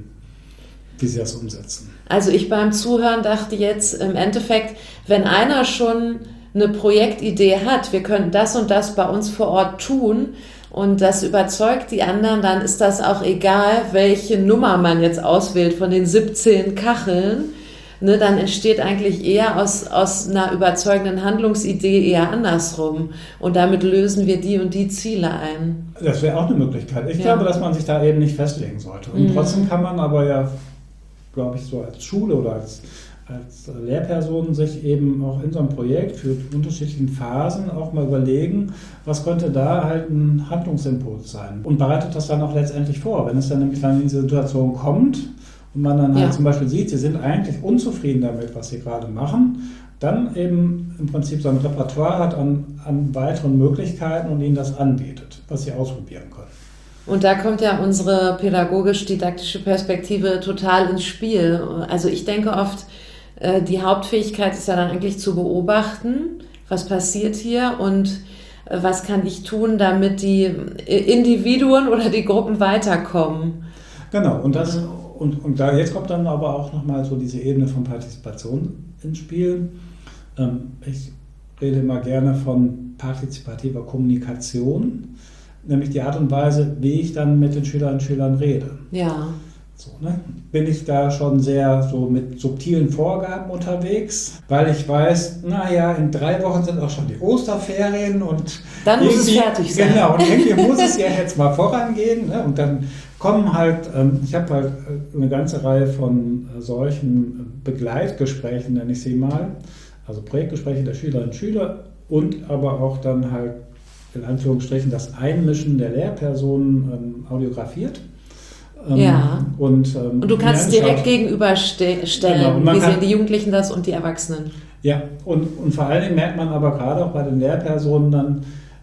wie sie das umsetzen. Also ich beim Zuhören dachte jetzt im Endeffekt, wenn einer schon eine Projektidee hat, wir könnten das und das bei uns vor Ort tun und das überzeugt die anderen, dann ist das auch egal, welche Nummer man jetzt auswählt von den siebzehn Kacheln. Ne, dann entsteht eigentlich eher aus, aus einer überzeugenden Handlungsidee eher andersrum. Und damit lösen wir die und die Ziele ein. Das wäre auch eine Möglichkeit. Ich ja. glaube, dass man sich da eben nicht festlegen sollte. Und mhm. trotzdem kann man aber ja, glaube ich, so als Schule oder als, als Lehrperson sich eben auch in so einem Projekt für die unterschiedlichen Phasen auch mal überlegen, was könnte da halt ein Handlungsimpuls sein. Und bereitet das dann auch letztendlich vor. Wenn es dann nämlich dann in diese Situation kommt, und man dann halt ja. zum Beispiel sieht, sie sind eigentlich unzufrieden damit, was sie gerade machen, dann eben im Prinzip so ein Repertoire hat an, an weiteren Möglichkeiten und ihnen das anbietet, was sie ausprobieren können. Und da kommt ja unsere pädagogisch-didaktische Perspektive total ins Spiel. Also ich denke oft, die Hauptfähigkeit ist ja dann eigentlich zu beobachten, was passiert hier und was kann ich tun, damit die Individuen oder die Gruppen weiterkommen. Genau, und das Und, und da jetzt kommt dann aber auch nochmal so diese Ebene von Partizipation ins Spiel. Ähm, ich rede immer gerne von partizipativer Kommunikation, nämlich die Art und Weise, wie ich dann mit den Schülerinnen und Schülern rede. Ja. So, ne? Bin ich da schon sehr so mit subtilen Vorgaben unterwegs, weil ich weiß, naja, in drei Wochen sind auch schon die Osterferien und dann muss es fertig sein. Genau, und irgendwie muss es ja jetzt mal vorangehen. Ne? Und dann kommen halt, ähm, ich habe halt eine ganze Reihe von äh, solchen Begleitgesprächen, nenne ich sie mal, also Projektgespräche der Schülerinnen und Schüler und aber auch dann halt in Anführungsstrichen das Einmischen der Lehrpersonen ähm, audiografiert. Ähm, ja. Und, ähm, und du kannst direkt gegenüberstellen, genau. Wie sehen die Jugendlichen das und die Erwachsenen. Ja, und, und vor allen Dingen merkt man aber gerade auch bei den Lehrpersonen dann,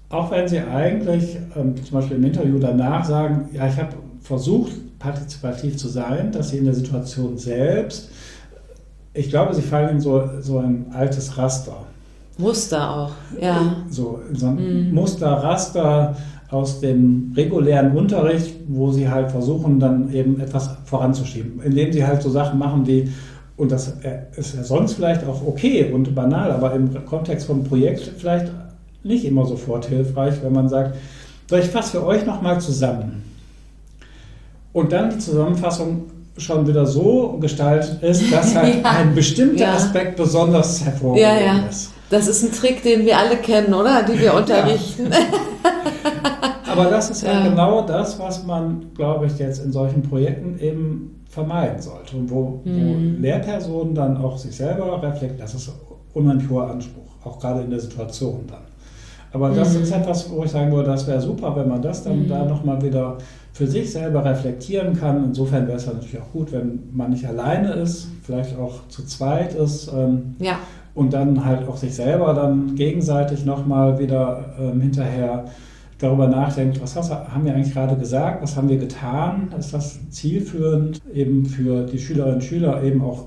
Auch wenn sie eigentlich ähm, zum Beispiel im Interview danach sagen, ja, ich habe versucht, partizipativ zu sein, dass sie in der Situation selbst, ich glaube, sie fallen in so, so ein altes Raster. Muster auch, ja. So, so ein mm. Muster, Raster aus dem regulären Unterricht, wo sie halt versuchen, dann eben etwas voranzuschieben, indem sie halt so Sachen machen wie, und das ist ja sonst vielleicht auch okay und banal, aber im Kontext vom Projekt vielleicht nicht immer sofort hilfreich, wenn man sagt, so, ich fasse für euch nochmal zusammen. Und dann die Zusammenfassung schon wieder so gestaltet ist, dass halt ja. ein bestimmter ja. Aspekt besonders hervorgehoben ja, ja. ist. Das ist ein Trick, den wir alle kennen, oder? Die wir unterrichten. Ja. Aber das ist ja, ja genau das, was man, glaube ich, jetzt in solchen Projekten eben vermeiden sollte. Und wo, mhm. wo Lehrpersonen dann auch sich selber reflektieren, das ist unheimlich hoher Anspruch, auch gerade in der Situation dann. Aber das mhm. ist etwas, wo ich sagen würde, das wäre super, wenn man das dann mhm. da nochmal wieder für sich selber reflektieren kann. Insofern wäre es ja natürlich auch gut, wenn man nicht alleine ist, vielleicht auch zu zweit ist ähm, ja. und dann halt auch sich selber dann gegenseitig nochmal wieder ähm, hinterher darüber nachdenkt, was hast, haben wir eigentlich gerade gesagt, was haben wir getan, ist das zielführend eben für die Schülerinnen und Schüler eben auch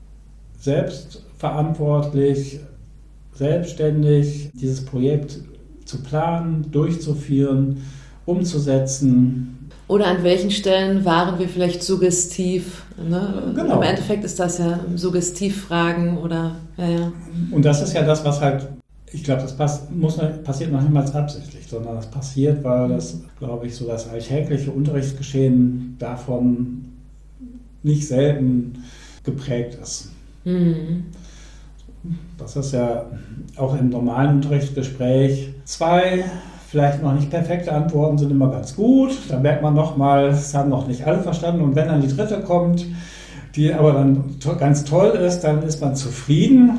selbstverantwortlich, selbstständig dieses Projekt zu planen, durchzuführen, umzusetzen. Oder an welchen Stellen waren wir vielleicht suggestiv? Ne? Genau. Im Endeffekt ist das ja Suggestivfragen oder ja, ja. Und das ist ja das, was halt, ich glaube, das pass, muss, passiert noch niemals absichtlich, sondern das passiert, weil das, glaube ich, so das alltägliche Unterrichtsgeschehen davon nicht selten geprägt ist. Mhm. Das ist ja auch im normalen Unterrichtsgespräch. Zwei vielleicht noch nicht perfekte Antworten sind immer ganz gut. Da merkt man nochmal, es haben noch nicht alle verstanden. Und wenn dann die dritte kommt, die aber dann to- ganz toll ist, dann ist man zufrieden.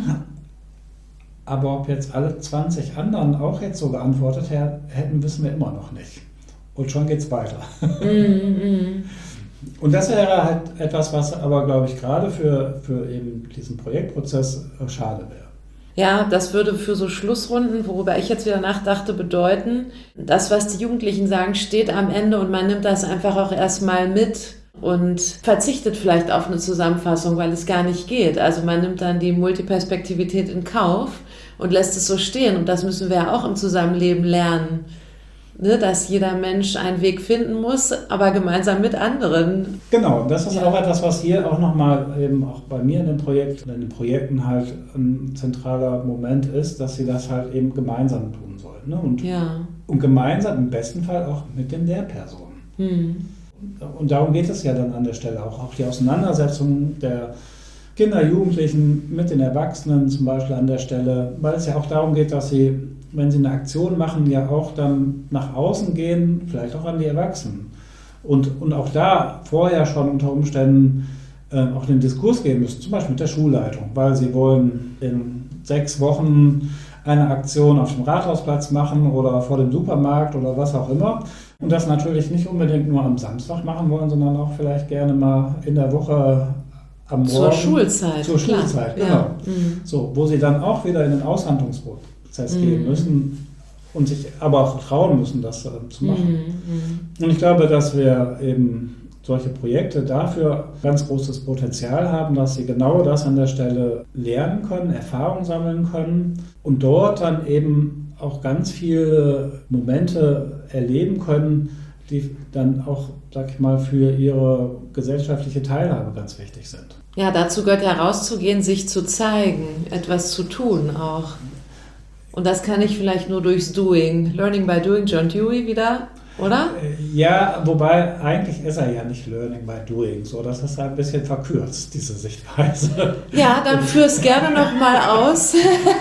Aber ob jetzt alle zwanzig anderen auch jetzt so geantwortet hätten, wissen wir immer noch nicht. Und schon geht's weiter. Mm-hmm. Und das wäre halt etwas, was aber, glaube ich, gerade für, für eben diesen Projektprozess schade wäre. Ja, das würde für so Schlussrunden, worüber ich jetzt wieder nachdachte, bedeuten, das, was die Jugendlichen sagen, steht am Ende und man nimmt das einfach auch erstmal mit und verzichtet vielleicht auf eine Zusammenfassung, weil es gar nicht geht. Also man nimmt dann die Multiperspektivität in Kauf und lässt es so stehen. Und das müssen wir ja auch im Zusammenleben lernen. Ne, dass jeder Mensch einen Weg finden muss, aber gemeinsam mit anderen. Genau, das ist ja auch etwas, was hier auch nochmal eben auch bei mir in dem Projekt, in den Projekten halt ein zentraler Moment ist, dass sie das halt eben gemeinsam tun sollen. Ne? Und, ja. und gemeinsam im besten Fall auch mit den Lehrpersonen. Hm. Und darum geht es ja dann an der Stelle auch. Auch die Auseinandersetzung der Kinder, Jugendlichen mit den Erwachsenen zum Beispiel an der Stelle, weil es ja auch darum geht, dass sie, wenn sie eine Aktion machen, ja auch dann nach außen gehen, vielleicht auch an die Erwachsenen. Und, und auch da vorher schon unter Umständen äh, auch den Diskurs gehen müssen, zum Beispiel mit der Schulleitung, weil sie wollen in sechs Wochen eine Aktion auf dem Rathausplatz machen oder vor dem Supermarkt oder was auch immer. Und das natürlich nicht unbedingt nur am Samstag machen wollen, sondern auch vielleicht gerne mal in der Woche am Morgen. Zur Schulzeit. Zur Schulzeit, genau. Ja. Mhm. So, wo sie dann auch wieder in den Aushandlungsprozess Prozess gehen müssen und sich aber auch trauen müssen, das äh, zu machen. Mm-hmm. Und ich glaube, dass wir eben solche Projekte dafür ganz großes Potenzial haben, dass sie genau das an der Stelle lernen können, Erfahrung sammeln können und dort dann eben auch ganz viele Momente erleben können, die dann auch, sag ich mal, für ihre gesellschaftliche Teilhabe ganz wichtig sind. Ja, dazu gehört ja rauszugehen, sich zu zeigen, etwas zu tun auch. Und das kann ich vielleicht nur durchs Doing. Learning by Doing, John Dewey wieder, oder? Ja, wobei eigentlich ist er ja nicht Learning by Doing. So, das ist ein bisschen verkürzt, diese Sichtweise. Ja, dann führ es gerne nochmal aus.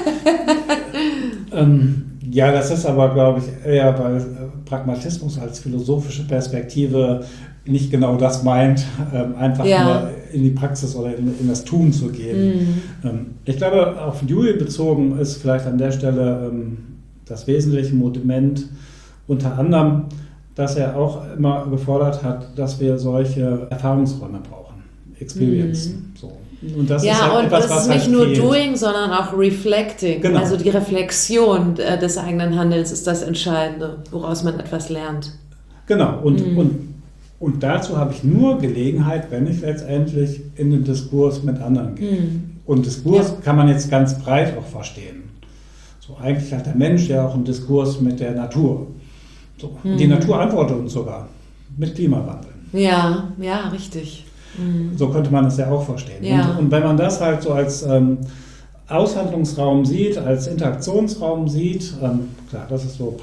ähm, ja, das ist aber, glaube ich, eher, weil Pragmatismus als philosophische Perspektive nicht genau das meint, ähm, einfach ja. nur in die Praxis oder in, in das Tun zu gehen. Mhm. Ähm, ich glaube, auf Dewey bezogen ist vielleicht an der Stelle ähm, das wesentliche Moment unter anderem, dass er auch immer gefordert hat, dass wir solche Erfahrungsräume brauchen, Experiencen. Mhm. So. Und das ja, ist halt und etwas, das was ist nicht halt nur fehlt. Doing, sondern auch Reflecting. Genau. Also die Reflexion äh, des eigenen Handelns ist das Entscheidende, woraus man etwas lernt. Genau, und, Mhm. und, und dazu habe ich nur Gelegenheit, wenn ich letztendlich in den Diskurs mit anderen gehe. Mhm. Und Diskurs Ja. kann man jetzt ganz breit auch verstehen. So, eigentlich hat der Mensch ja auch einen Diskurs mit der Natur. So, Mhm. Die Natur antwortet uns sogar mit Klimawandel. Ja, ja, richtig. Mhm. So könnte man es ja auch verstehen. Ja. Und, und wenn man das halt so als ähm, Aushandlungsraum sieht, als Interaktionsraum sieht, ähm, klar, das ist so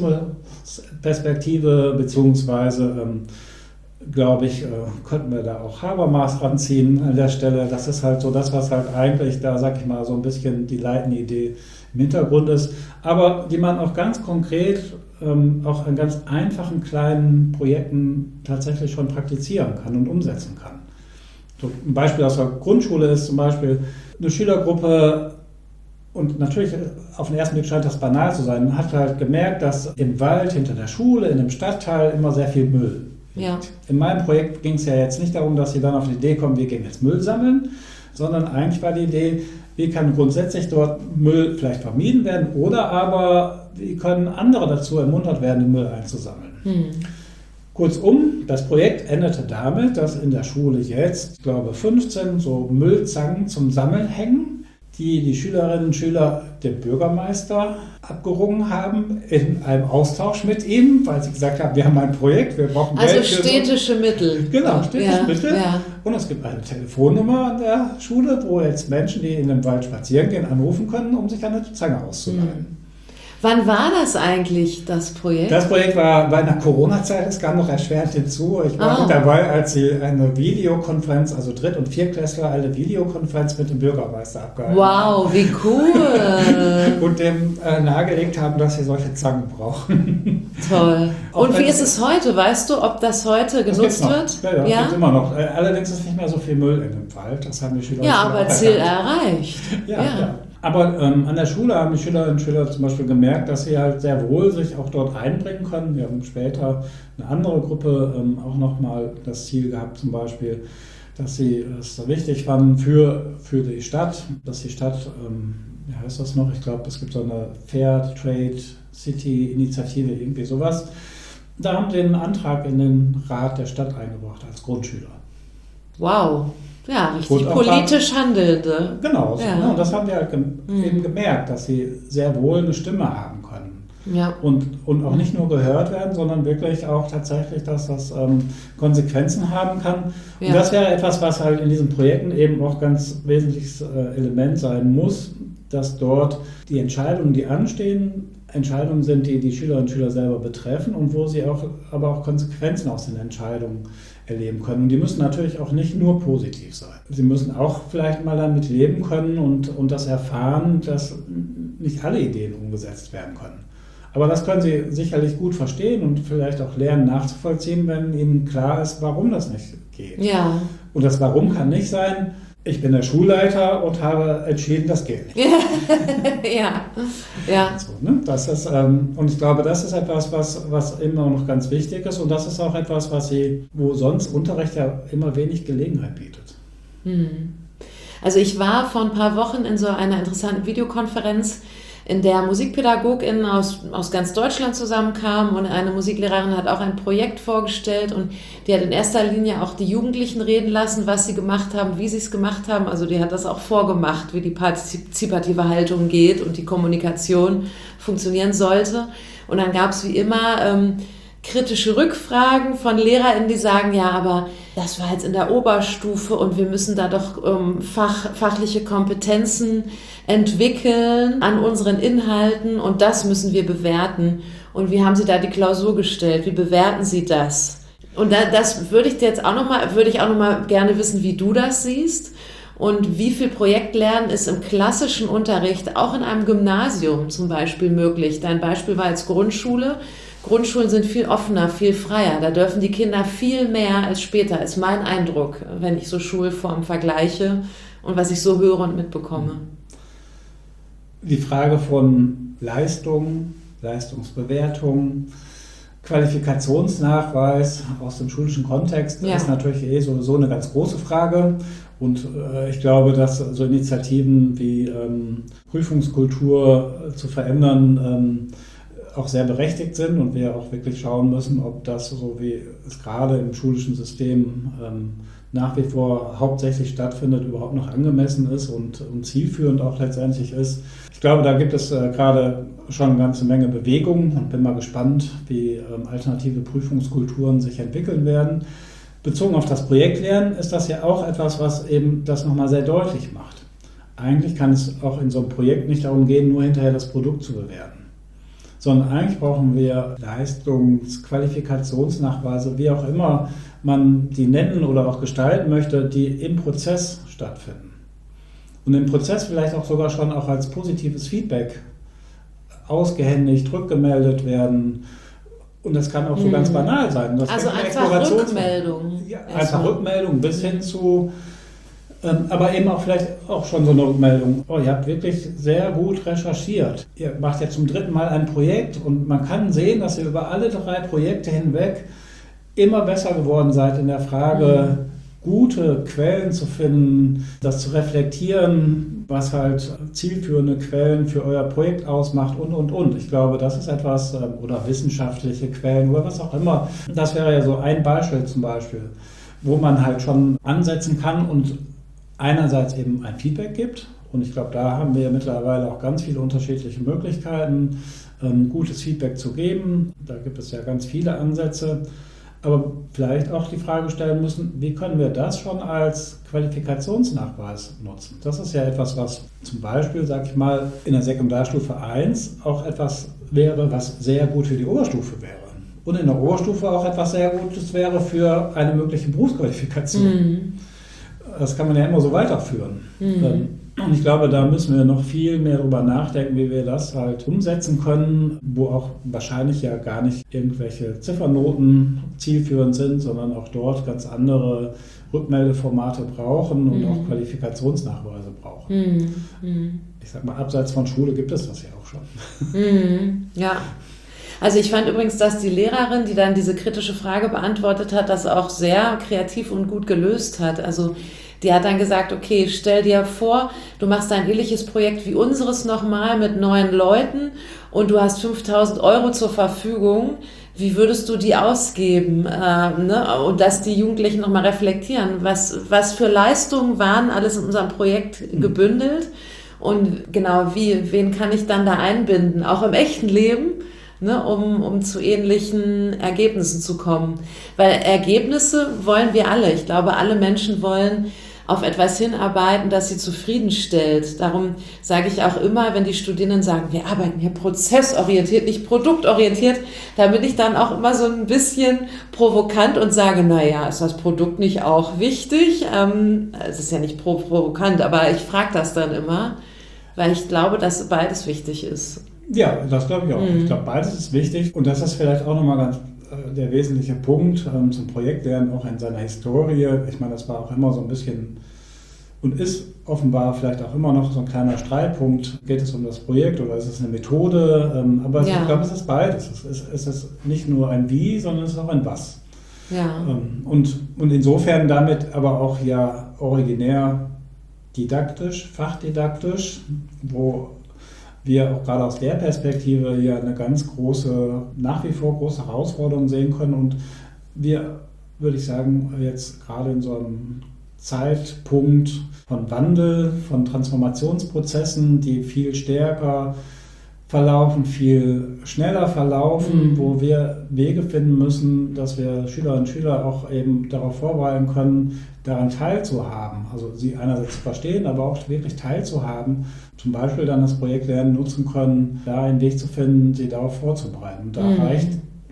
Pragmatismus-Perspektive, beziehungsweise, ähm, glaube ich, äh, könnten wir da auch Habermas ranziehen an der Stelle. Das ist halt so das, was halt eigentlich da, sag ich mal, so ein bisschen die leitende Idee im Hintergrund ist, aber die man auch ganz konkret ähm, auch in ganz einfachen kleinen Projekten tatsächlich schon praktizieren kann und umsetzen kann. So ein Beispiel aus der Grundschule ist zum Beispiel eine Schülergruppe, und natürlich auf den ersten Blick scheint das banal zu sein, man hat halt gemerkt, dass im Wald hinter der Schule, in einem Stadtteil immer sehr viel Müll liegt. Ja. In meinem Projekt ging es ja jetzt nicht darum, dass sie dann auf die Idee kommen, wir gehen jetzt Müll sammeln, sondern eigentlich war die Idee, wie kann grundsätzlich dort Müll vielleicht vermieden werden oder aber wie können andere dazu ermuntert werden, den Müll einzusammeln. Hm. Kurzum, das Projekt endete damit, dass in der Schule jetzt, ich glaube, fünfzehn so Müllzangen zum Sammeln hängen, die die Schülerinnen und Schüler dem Bürgermeister abgerungen haben in einem Austausch mit ihm, weil sie gesagt haben, wir haben ein Projekt, wir brauchen Also Geld für so- städtische Mittel. Genau, städtische Ja, Mittel. ja. Und es gibt eine Telefonnummer an der Schule, wo jetzt Menschen, die in den Wald spazieren gehen, anrufen können, um sich eine Zange auszuleihen. Wann war das eigentlich, das Projekt? Das Projekt war bei einer Corona-Zeit, es kam noch erschwert hinzu. Ich war Ah. mit dabei, als sie eine Videokonferenz, also Dritt- und Viertklässler, eine Videokonferenz mit dem Bürgermeister abgehalten haben. Wow, wie cool. Und dem äh, nahegelegt haben, dass sie solche Zangen brauchen. Toll. Auch Und wie wenn- ist es heute? Weißt du, ob das heute Das gibt's genutzt noch. wird? Ja, ja, ja? gibt's immer noch. Äh, Allerdings ist nicht mehr so viel Müll in dem Wald. Das haben die Schüler Ja, und Schüler aber auch Ziel erkannt. erreicht. Ja, ja. Aber ähm, an der Schule haben die Schülerinnen und Schüler zum Beispiel gemerkt, dass sie halt sehr wohl sich auch dort einbringen können. Wir haben später eine andere Gruppe ähm, auch nochmal das Ziel gehabt, zum Beispiel, dass sie es wichtig fanden für, für die Stadt, dass die Stadt, ähm, wie heißt das noch? Ich glaube, es gibt so eine Fair Trade City Initiative, irgendwie sowas. Da haben sie einen Antrag in den Rat der Stadt eingebracht als Grundschüler. Wow. Ja, richtig Und auch politisch Handelnde. Genau, so, Ja. ne? Und das haben wir halt gem- Mhm. eben gemerkt, dass sie sehr wohl eine Stimme haben können. Ja. Und, und auch nicht nur gehört werden, sondern wirklich auch tatsächlich, dass das ähm, Konsequenzen haben kann. Ja. Und das wäre etwas, was halt in diesen Projekten eben auch ganz wesentliches äh, Element sein muss, dass dort die Entscheidungen, die anstehen, Entscheidungen sind, die die Schülerinnen und Schüler selber betreffen und wo sie auch, aber auch Konsequenzen aus den Entscheidungen erleben können. Und die müssen natürlich auch nicht nur positiv sein. Sie müssen auch vielleicht mal damit leben können und, und das erfahren, dass nicht alle Ideen umgesetzt werden können. Aber das können Sie sicherlich gut verstehen und vielleicht auch lernen nachzuvollziehen, wenn Ihnen klar ist, warum das nicht geht. Ja. Und das Warum kann nicht sein, ich bin der Schulleiter und habe entschieden, das geht nicht. ja. Ja. So, ne? Das ist, ähm, und ich glaube, das ist etwas, was, was immer noch ganz wichtig ist und das ist auch etwas, was Sie, wo sonst Unterricht ja immer wenig Gelegenheit bietet. Hm. Also ich war vor ein paar Wochen in so einer interessanten Videokonferenz, in der MusikpädagogInnen aus, aus ganz Deutschland zusammenkamen und eine Musiklehrerin hat auch ein Projekt vorgestellt und die hat in erster Linie auch die Jugendlichen reden lassen, was sie gemacht haben, wie sie es gemacht haben. Also die hat das auch vorgemacht, wie die partizipative Haltung geht und die Kommunikation funktionieren sollte. Und dann gab es wie immer ähm, kritische Rückfragen von LehrerInnen, die sagen, ja, aber das war jetzt in der Oberstufe und wir müssen da doch ähm, fach, fachliche Kompetenzen entwickeln an unseren Inhalten und das müssen wir bewerten. Und wie haben Sie da die Klausur gestellt? Wie bewerten Sie das? Und da, das würde ich jetzt auch noch mal, würde ich auch noch mal gerne wissen, wie du das siehst und wie viel Projektlernen ist im klassischen Unterricht, auch in einem Gymnasium zum Beispiel möglich. Dein Beispiel war jetzt Grundschule. Grundschulen sind viel offener, viel freier. Da dürfen die Kinder viel mehr als später, ist mein Eindruck, wenn ich so Schulformen vergleiche und was ich so höre und mitbekomme. Die Frage von Leistung, Leistungsbewertung Qualifikationsnachweis aus dem schulischen Kontext ja. ist natürlich eh sowieso eine ganz große Frage. Und äh, ich glaube, dass so Initiativen wie ähm, Prüfungskultur zu verändern ähm, auch sehr berechtigt sind und wir auch wirklich schauen müssen, ob das, so wie es gerade im schulischen System ähm, nach wie vor hauptsächlich stattfindet, überhaupt noch angemessen ist und, und zielführend auch letztendlich ist. Ich glaube, da gibt es äh, gerade schon eine ganze Menge Bewegung und bin mal gespannt, wie ähm, alternative Prüfungskulturen sich entwickeln werden. Bezogen auf das Projektlernen ist das ja auch etwas, was eben das nochmal sehr deutlich macht. Eigentlich kann es auch in so einem Projekt nicht darum gehen, nur hinterher das Produkt zu bewerten, sondern eigentlich brauchen wir Leistungs-, Qualifikationsnachweise, wie auch immer man die nennen oder auch gestalten möchte, die im Prozess stattfinden. Und im Prozess vielleicht auch sogar schon auch als positives Feedback ausgehändigt, rückgemeldet werden. Und das kann auch so mhm. ganz banal sein. Das also einfach Rückmeldung. Ja, einfach Rückmeldung bis hin zu, ähm, aber eben auch vielleicht auch schon so eine Rückmeldung. Oh, ihr habt wirklich sehr gut recherchiert. Ihr macht jetzt zum dritten Mal ein Projekt und man kann sehen, dass ihr über alle drei Projekte hinweg immer besser geworden seid in der Frage, mhm. gute Quellen zu finden, das zu reflektieren, was halt zielführende Quellen für euer Projekt ausmacht und, und, und. Ich glaube, das ist etwas, oder wissenschaftliche Quellen oder was auch immer. Das wäre ja so ein Beispiel zum Beispiel, wo man halt schon ansetzen kann und einerseits eben ein Feedback gibt. Und ich glaube, da haben wir mittlerweile auch ganz viele unterschiedliche Möglichkeiten, ein gutes Feedback zu geben. Da gibt es ja ganz viele Ansätze. Aber vielleicht auch die Frage stellen müssen, wie können wir das schon als Qualifikationsnachweis nutzen? Das ist ja etwas, was zum Beispiel, sag ich mal, in der Sekundarstufe eins auch etwas wäre, was sehr gut für die Oberstufe wäre. Und in der Oberstufe auch etwas sehr Gutes wäre für eine mögliche Berufsqualifikation. Mhm. Das kann man ja immer so weiterführen. Mhm. Und ich glaube, da müssen wir noch viel mehr darüber nachdenken, wie wir das halt umsetzen können, wo auch wahrscheinlich ja gar nicht irgendwelche Ziffernoten zielführend sind, sondern auch dort ganz andere Rückmeldeformate brauchen und mhm. auch Qualifikationsnachweise brauchen. Mhm. Ich sag mal, abseits von Schule gibt es das ja auch schon. Mhm. Ja. Also ich fand übrigens, dass die Lehrerin, die dann diese kritische Frage beantwortet hat, das auch sehr kreativ und gut gelöst hat. Also die hat dann gesagt, okay, stell dir vor, du machst ein ähnliches Projekt wie unseres nochmal mit neuen Leuten und du hast fünftausend Euro zur Verfügung. Wie würdest du die ausgeben? Ähm, ne? Und dass die Jugendlichen nochmal reflektieren, was, was für Leistungen waren alles in unserem Projekt gebündelt und genau, wie, wen kann ich dann da einbinden, auch im echten Leben? Ne, um, um zu ähnlichen Ergebnissen zu kommen. Weil Ergebnisse wollen wir alle. Ich glaube, alle Menschen wollen auf etwas hinarbeiten, das sie zufriedenstellt. Darum sage ich auch immer, wenn die Studierenden sagen, wir arbeiten hier prozessorientiert, nicht produktorientiert, da bin ich dann auch immer so ein bisschen provokant und sage, naja, ist das Produkt nicht auch wichtig? Ähm, es ist ja nicht provokant, aber ich frage das dann immer, weil ich glaube, dass beides wichtig ist. Ja, das glaube ich auch. Mhm. Ich glaube, beides ist wichtig und das ist vielleicht auch nochmal ganz äh, der wesentliche Punkt ähm, zum Projektlernen, auch in seiner Historie. Ich meine, das war auch immer so ein bisschen und ist offenbar vielleicht auch immer noch so ein kleiner Streitpunkt. Geht es um das Projekt oder ist es eine Methode? Ähm, aber ja. ich glaube, es ist beides. Es ist, es ist nicht nur ein Wie, sondern es ist auch ein Was. Ja. Ähm, und, und insofern damit aber auch ja originär didaktisch, fachdidaktisch, wo wir auch gerade aus der Perspektive ja eine ganz große, nach wie vor große Herausforderung sehen können und wir, würde ich sagen, jetzt gerade in so einem Zeitpunkt von Wandel, von Transformationsprozessen, die viel stärker verlaufen, viel schneller verlaufen, mhm. wo wir Wege finden müssen, dass wir Schülerinnen und Schüler auch eben darauf vorbereiten können, daran teilzuhaben. Also sie einerseits zu verstehen, aber auch wirklich teilzuhaben. Zum Beispiel dann das Projektlernen nutzen können, da einen Weg zu finden, sie darauf vorzubereiten. Und da mhm. reicht,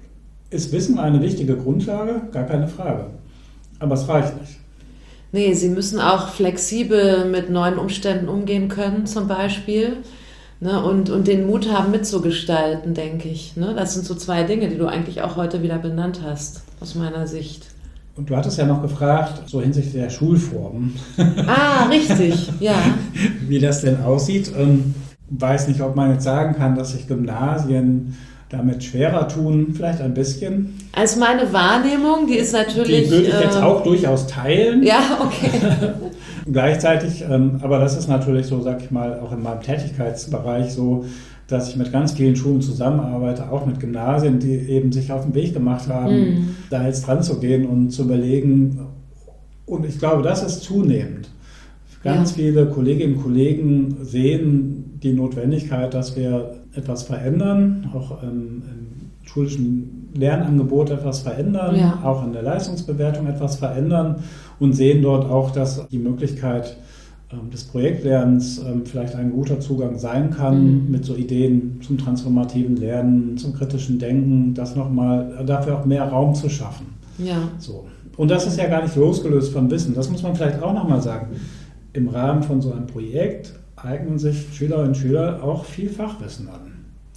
ist Wissen eine wichtige Grundlage, gar keine Frage. Aber es reicht nicht. Nee, sie müssen auch flexibel mit neuen Umständen umgehen können, zum Beispiel. Ne, und, und den Mut haben, mitzugestalten, denke ich. Ne? Das sind so zwei Dinge, die du eigentlich auch heute wieder benannt hast, aus meiner Sicht. Und du hattest ja noch gefragt, so hinsichtlich der Schulformen. Ah, richtig, ja. Wie das denn aussieht. Ich weiß nicht, ob man jetzt sagen kann, dass sich Gymnasien damit schwerer tun, vielleicht ein bisschen. Also meine Wahrnehmung, die ist natürlich... Die würde ich äh, jetzt auch durchaus teilen. Ja, okay. Gleichzeitig, ähm, aber das ist natürlich so, sag ich mal, auch in meinem Tätigkeitsbereich so, dass ich mit ganz vielen Schulen zusammenarbeite, auch mit Gymnasien, die eben sich auf den Weg gemacht haben, mm. da jetzt dran zu gehen und zu überlegen. Und ich glaube, das ist zunehmend. Ganz ja. viele Kolleginnen und Kollegen sehen die Notwendigkeit, dass wir etwas verändern, auch im, im schulischen Lernangebot etwas verändern, ja. auch in der Leistungsbewertung etwas verändern und sehen dort auch, dass die Möglichkeit ähm, des Projektlernens ähm, vielleicht ein guter Zugang sein kann, mhm. mit so Ideen zum transformativen Lernen, zum kritischen Denken, das nochmal, dafür auch mehr Raum zu schaffen. Ja. So. Und das ist ja gar nicht losgelöst von Wissen, das muss man vielleicht auch nochmal sagen. Im Rahmen von so einem Projekt eignen sich Schülerinnen und Schüler auch viel Fachwissen an.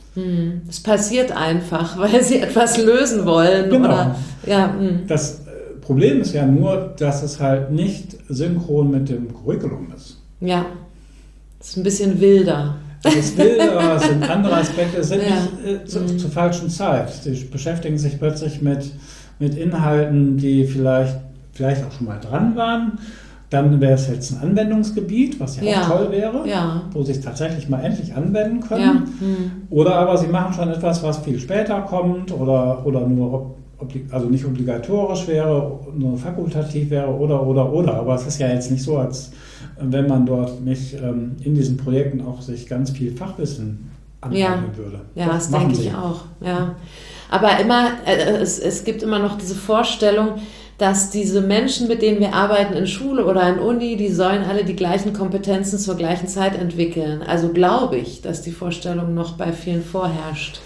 Es passiert einfach, weil sie etwas lösen wollen. Genau. Oder, ja, das Problem ist ja nur, dass es halt nicht synchron mit dem Curriculum ist. Ja, es ist ein bisschen wilder. Es ist wilder, es sind andere Aspekte, es sind ja. nicht äh, zu, mhm. zur falschen Zeit. Sie beschäftigen sich plötzlich mit, mit Inhalten, die vielleicht, vielleicht auch schon mal dran waren. Dann wäre es jetzt ein Anwendungsgebiet, was ja, ja. auch toll wäre, ja. wo sie es tatsächlich mal endlich anwenden können. Ja. Hm. Oder aber sie machen schon etwas, was viel später kommt oder, oder nur, obli- also nicht obligatorisch wäre, nur fakultativ wäre oder, oder, oder. Aber es ist ja jetzt nicht so, als wenn man dort nicht ähm, in diesen Projekten auch sich ganz viel Fachwissen aneignen ja. würde. Ja, das, das denke sie. ich auch. Ja. Aber immer, äh, es, es gibt immer noch diese Vorstellung, dass diese Menschen, mit denen wir arbeiten in Schule oder in Uni, die sollen alle die gleichen Kompetenzen zur gleichen Zeit entwickeln. Also glaube ich, dass die Vorstellung noch bei vielen vorherrscht.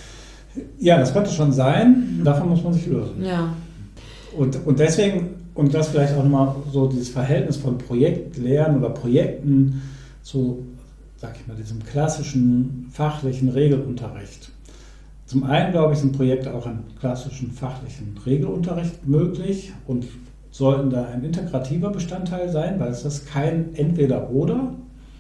Ja, das könnte schon sein. Davon muss man sich lösen. Ja. Und, und deswegen, und das vielleicht auch nochmal so dieses Verhältnis von Projektlernen oder Projekten zu, sag ich mal, diesem klassischen fachlichen Regelunterricht. Zum einen, glaube ich, sind Projekte auch im klassischen fachlichen Regelunterricht möglich und sollten da ein integrativer Bestandteil sein, weil es ist kein Entweder-Oder,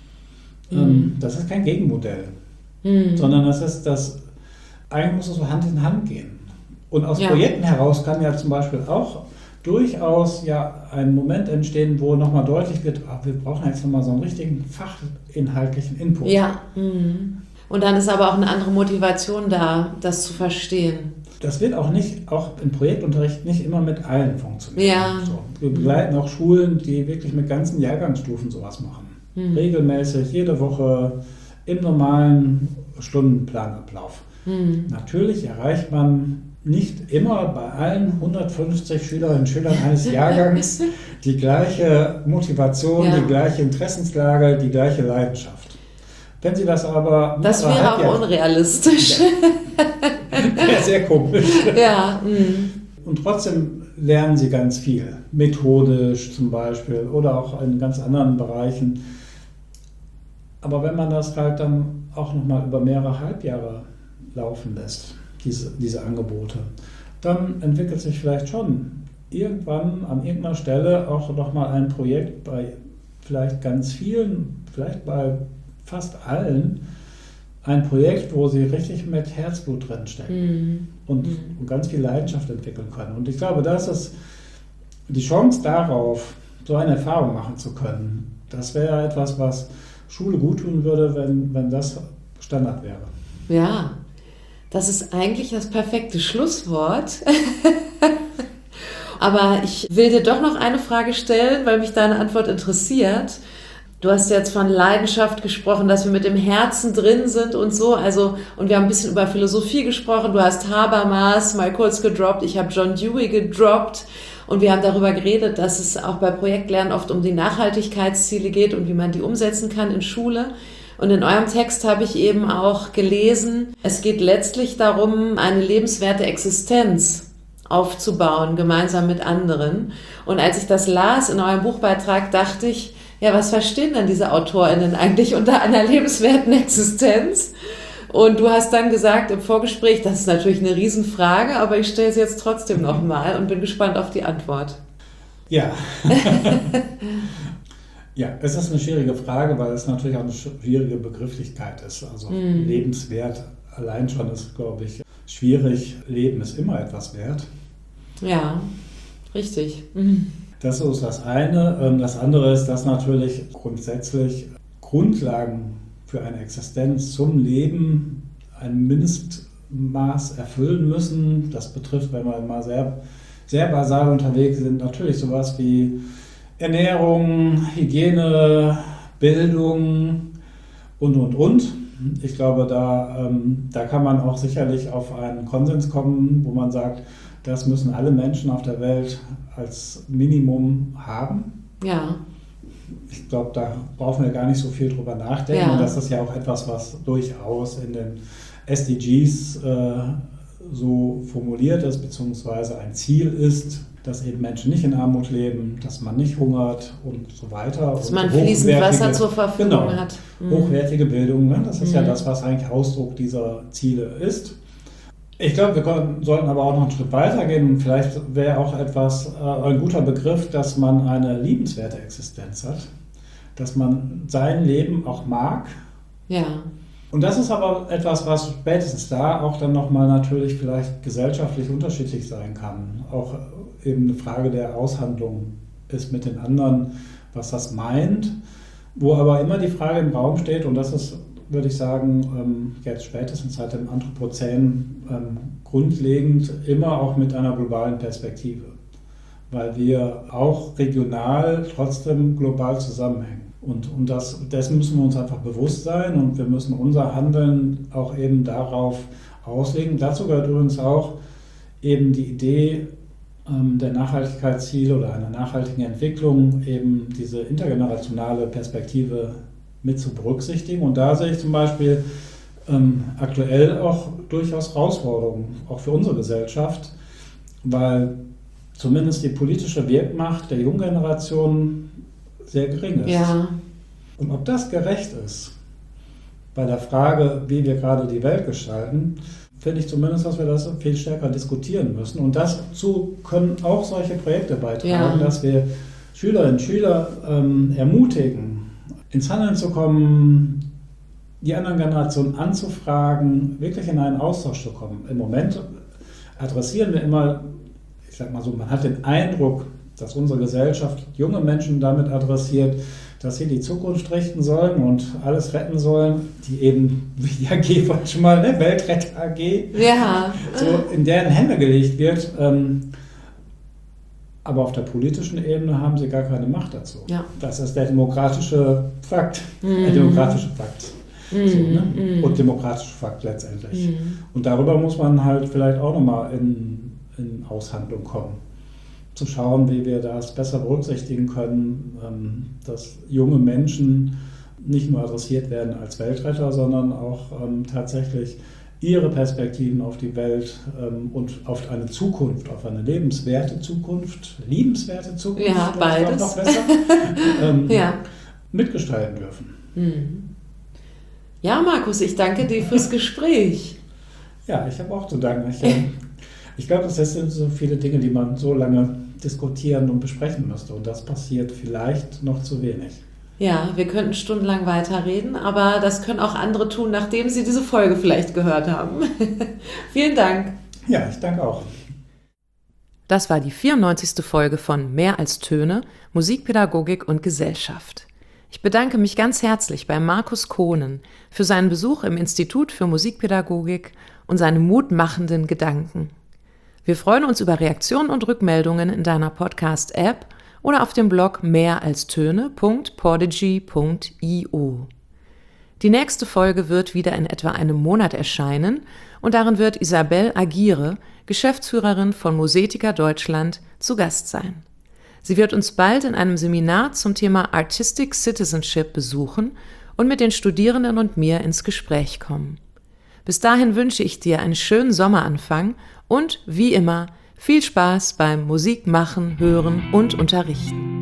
mhm. das ist kein Gegenmodell, mhm. sondern das ist das, eigentlich muss es so Hand in Hand gehen. Und aus ja. Projekten heraus kann ja zum Beispiel auch durchaus ja ein Moment entstehen, wo nochmal deutlich wird, ach, wir brauchen jetzt nochmal so einen richtigen fachinhaltlichen Input. Ja, mhm. Und dann ist aber auch eine andere Motivation da, das zu verstehen. Das wird auch nicht, auch im Projektunterricht nicht immer mit allen funktionieren. Ja. So, wir begleiten auch Schulen, die wirklich mit ganzen Jahrgangsstufen sowas machen. Mhm. Regelmäßig, jede Woche im normalen Stundenplanablauf. Mhm. Natürlich erreicht man nicht immer bei allen hundertfünfzig Schülerinnen und Schülern eines Jahrgangs die gleiche Motivation, ja. die gleiche Interessenslage, die gleiche Leidenschaft. Wenn Sie das aber... Das wäre auch unrealistisch. Wäre sehr komisch. Ja. Mm. Und trotzdem lernen Sie ganz viel. Methodisch zum Beispiel oder auch in ganz anderen Bereichen. Aber wenn man das halt dann auch nochmal über mehrere Halbjahre laufen lässt, diese, diese Angebote, dann entwickelt sich vielleicht schon irgendwann an irgendeiner Stelle auch nochmal ein Projekt bei vielleicht ganz vielen, vielleicht bei fast allen, ein Projekt, wo sie richtig mit Herzblut drinstecken mm. und, mm. und ganz viel Leidenschaft entwickeln können. Und ich glaube, das ist die Chance darauf, so eine Erfahrung machen zu können. Das wäre etwas, was Schule gut tun würde, wenn, wenn das Standard wäre. Ja, das ist eigentlich das perfekte Schlusswort. Aber ich will dir doch noch eine Frage stellen, weil mich deine Antwort interessiert. Du hast jetzt von Leidenschaft gesprochen, dass wir mit dem Herzen drin sind und so. Also, und wir haben ein bisschen über Philosophie gesprochen. Du hast Habermas mal kurz gedroppt. Ich habe John Dewey gedroppt. Und wir haben darüber geredet, dass es auch bei Projektlernen oft um die Nachhaltigkeitsziele geht und wie man die umsetzen kann in Schule. Und in eurem Text habe ich eben auch gelesen, es geht letztlich darum, eine lebenswerte Existenz aufzubauen, gemeinsam mit anderen. Und als ich das las in eurem Buchbeitrag, dachte ich, ja, was verstehen denn diese AutorInnen eigentlich unter einer lebenswerten Existenz? Und du hast dann gesagt im Vorgespräch, das ist natürlich eine Riesenfrage, aber ich stelle es jetzt trotzdem nochmal und bin gespannt auf die Antwort. Ja. Ja, es ist eine schwierige Frage, weil es natürlich auch eine schwierige Begrifflichkeit ist. Also mm. lebenswert allein schon ist, glaube ich, schwierig. Leben ist immer etwas wert. Ja, richtig. Mhm. Das ist das eine. Das andere ist, dass natürlich grundsätzlich Grundlagen für eine Existenz zum Leben ein Mindestmaß erfüllen müssen. Das betrifft, wenn wir mal sehr, sehr basal unterwegs sind, natürlich sowas wie Ernährung, Hygiene, Bildung und, und, und. Ich glaube, da, ähm, da kann man auch sicherlich auf einen Konsens kommen, wo man sagt, das müssen alle Menschen auf der Welt als Minimum haben. Ja. Ich glaube, da brauchen wir gar nicht so viel drüber nachdenken. Ja. Und das ist ja auch etwas, was durchaus in den S D Gs äh, so formuliert ist, beziehungsweise ein Ziel ist, dass eben Menschen nicht in Armut leben, dass man nicht hungert und so weiter. Dass und man fließend Wasser zur Verfügung genau, hat. Mhm. Hochwertige Bildung, ne? Das ist mhm. ja das, was eigentlich Ausdruck dieser Ziele ist. Ich glaube, wir können, sollten aber auch noch einen Schritt weiter gehen und vielleicht wäre auch etwas, äh, ein guter Begriff, dass man eine liebenswerte Existenz hat, dass man sein Leben auch mag. Ja. Und das ist aber etwas, was spätestens da auch dann nochmal natürlich vielleicht gesellschaftlich unterschiedlich sein kann. Auch eben eine Frage der Aushandlung ist mit den anderen, was das meint, wo aber immer die Frage im Raum steht, und das ist, würde ich sagen, jetzt spätestens seit dem Anthropozän grundlegend immer auch mit einer globalen Perspektive, weil wir auch regional trotzdem global zusammenhängen. Und, und das, dessen müssen wir uns einfach bewusst sein und wir müssen unser Handeln auch eben darauf auslegen. Dazu gehört übrigens auch eben die Idee ähm, der Nachhaltigkeitsziele oder einer nachhaltigen Entwicklung, eben diese intergenerationale Perspektive mit zu berücksichtigen. Und da sehe ich zum Beispiel ähm, aktuell auch durchaus Herausforderungen, auch für unsere Gesellschaft, weil zumindest die politische Wirkmacht der jungen Generation sehr gering ist. Ja. Und ob das gerecht ist, bei der Frage, wie wir gerade die Welt gestalten, finde ich zumindest, dass wir das viel stärker diskutieren müssen. Und dazu können auch solche Projekte beitragen, ja. dass wir Schülerinnen und Schüler ähm, ermutigen, ins Handeln zu kommen, die anderen Generationen anzufragen, wirklich in einen Austausch zu kommen. Im Moment adressieren wir immer, ich sag mal so, man hat den Eindruck, dass unsere Gesellschaft junge Menschen damit adressiert, dass sie die Zukunft richten sollen und alles retten sollen, die eben, wie die A G vorhin schon mal, ne, Weltretter A G, ja. so in deren Hände gelegt wird. Aber auf der politischen Ebene haben sie gar keine Macht dazu. Ja. Das ist der demokratische Fakt, mm. der demokratische Fakt. Mm. So, ne? mm. Und demokratische Fakt letztendlich. Mm. Und darüber muss man halt vielleicht auch nochmal in, in Aushandlung kommen. Zu schauen, wie wir das besser berücksichtigen können, dass junge Menschen nicht nur adressiert werden als Weltretter, sondern auch tatsächlich ihre Perspektiven auf die Welt und auf eine Zukunft, auf eine lebenswerte Zukunft, liebenswerte Zukunft, ja, beides. Noch besser, ähm, ja. mitgestalten dürfen. Ja, Markus, ich danke dir fürs Gespräch. Ja, ich habe auch zu danken. Ich, ich glaube, das sind so viele Dinge, die man so lange diskutieren und besprechen müsste. Und das passiert vielleicht noch zu wenig. Ja, wir könnten stundenlang weiterreden, aber das können auch andere tun, nachdem sie diese Folge vielleicht gehört haben. Vielen Dank. Ja, ich danke auch. Das war die vierundneunzigste Folge von Mehr als Töne, Musikpädagogik und Gesellschaft. Ich bedanke mich ganz herzlich bei Markus Kohnen für seinen Besuch im Institut für Musikpädagogik und seine mutmachenden Gedanken. Wir freuen uns über Reaktionen und Rückmeldungen in deiner Podcast-App oder auf dem Blog mehralstöne punkt podigy punkt io. Die nächste Folge wird wieder in etwa einem Monat erscheinen und darin wird Isabelle Aguirre, Geschäftsführerin von Musetica Deutschland, zu Gast sein. Sie wird uns bald in einem Seminar zum Thema Artistic Citizenship besuchen und mit den Studierenden und mir ins Gespräch kommen. Bis dahin wünsche ich dir einen schönen Sommeranfang und, wie immer, viel Spaß beim Musik machen, hören und unterrichten.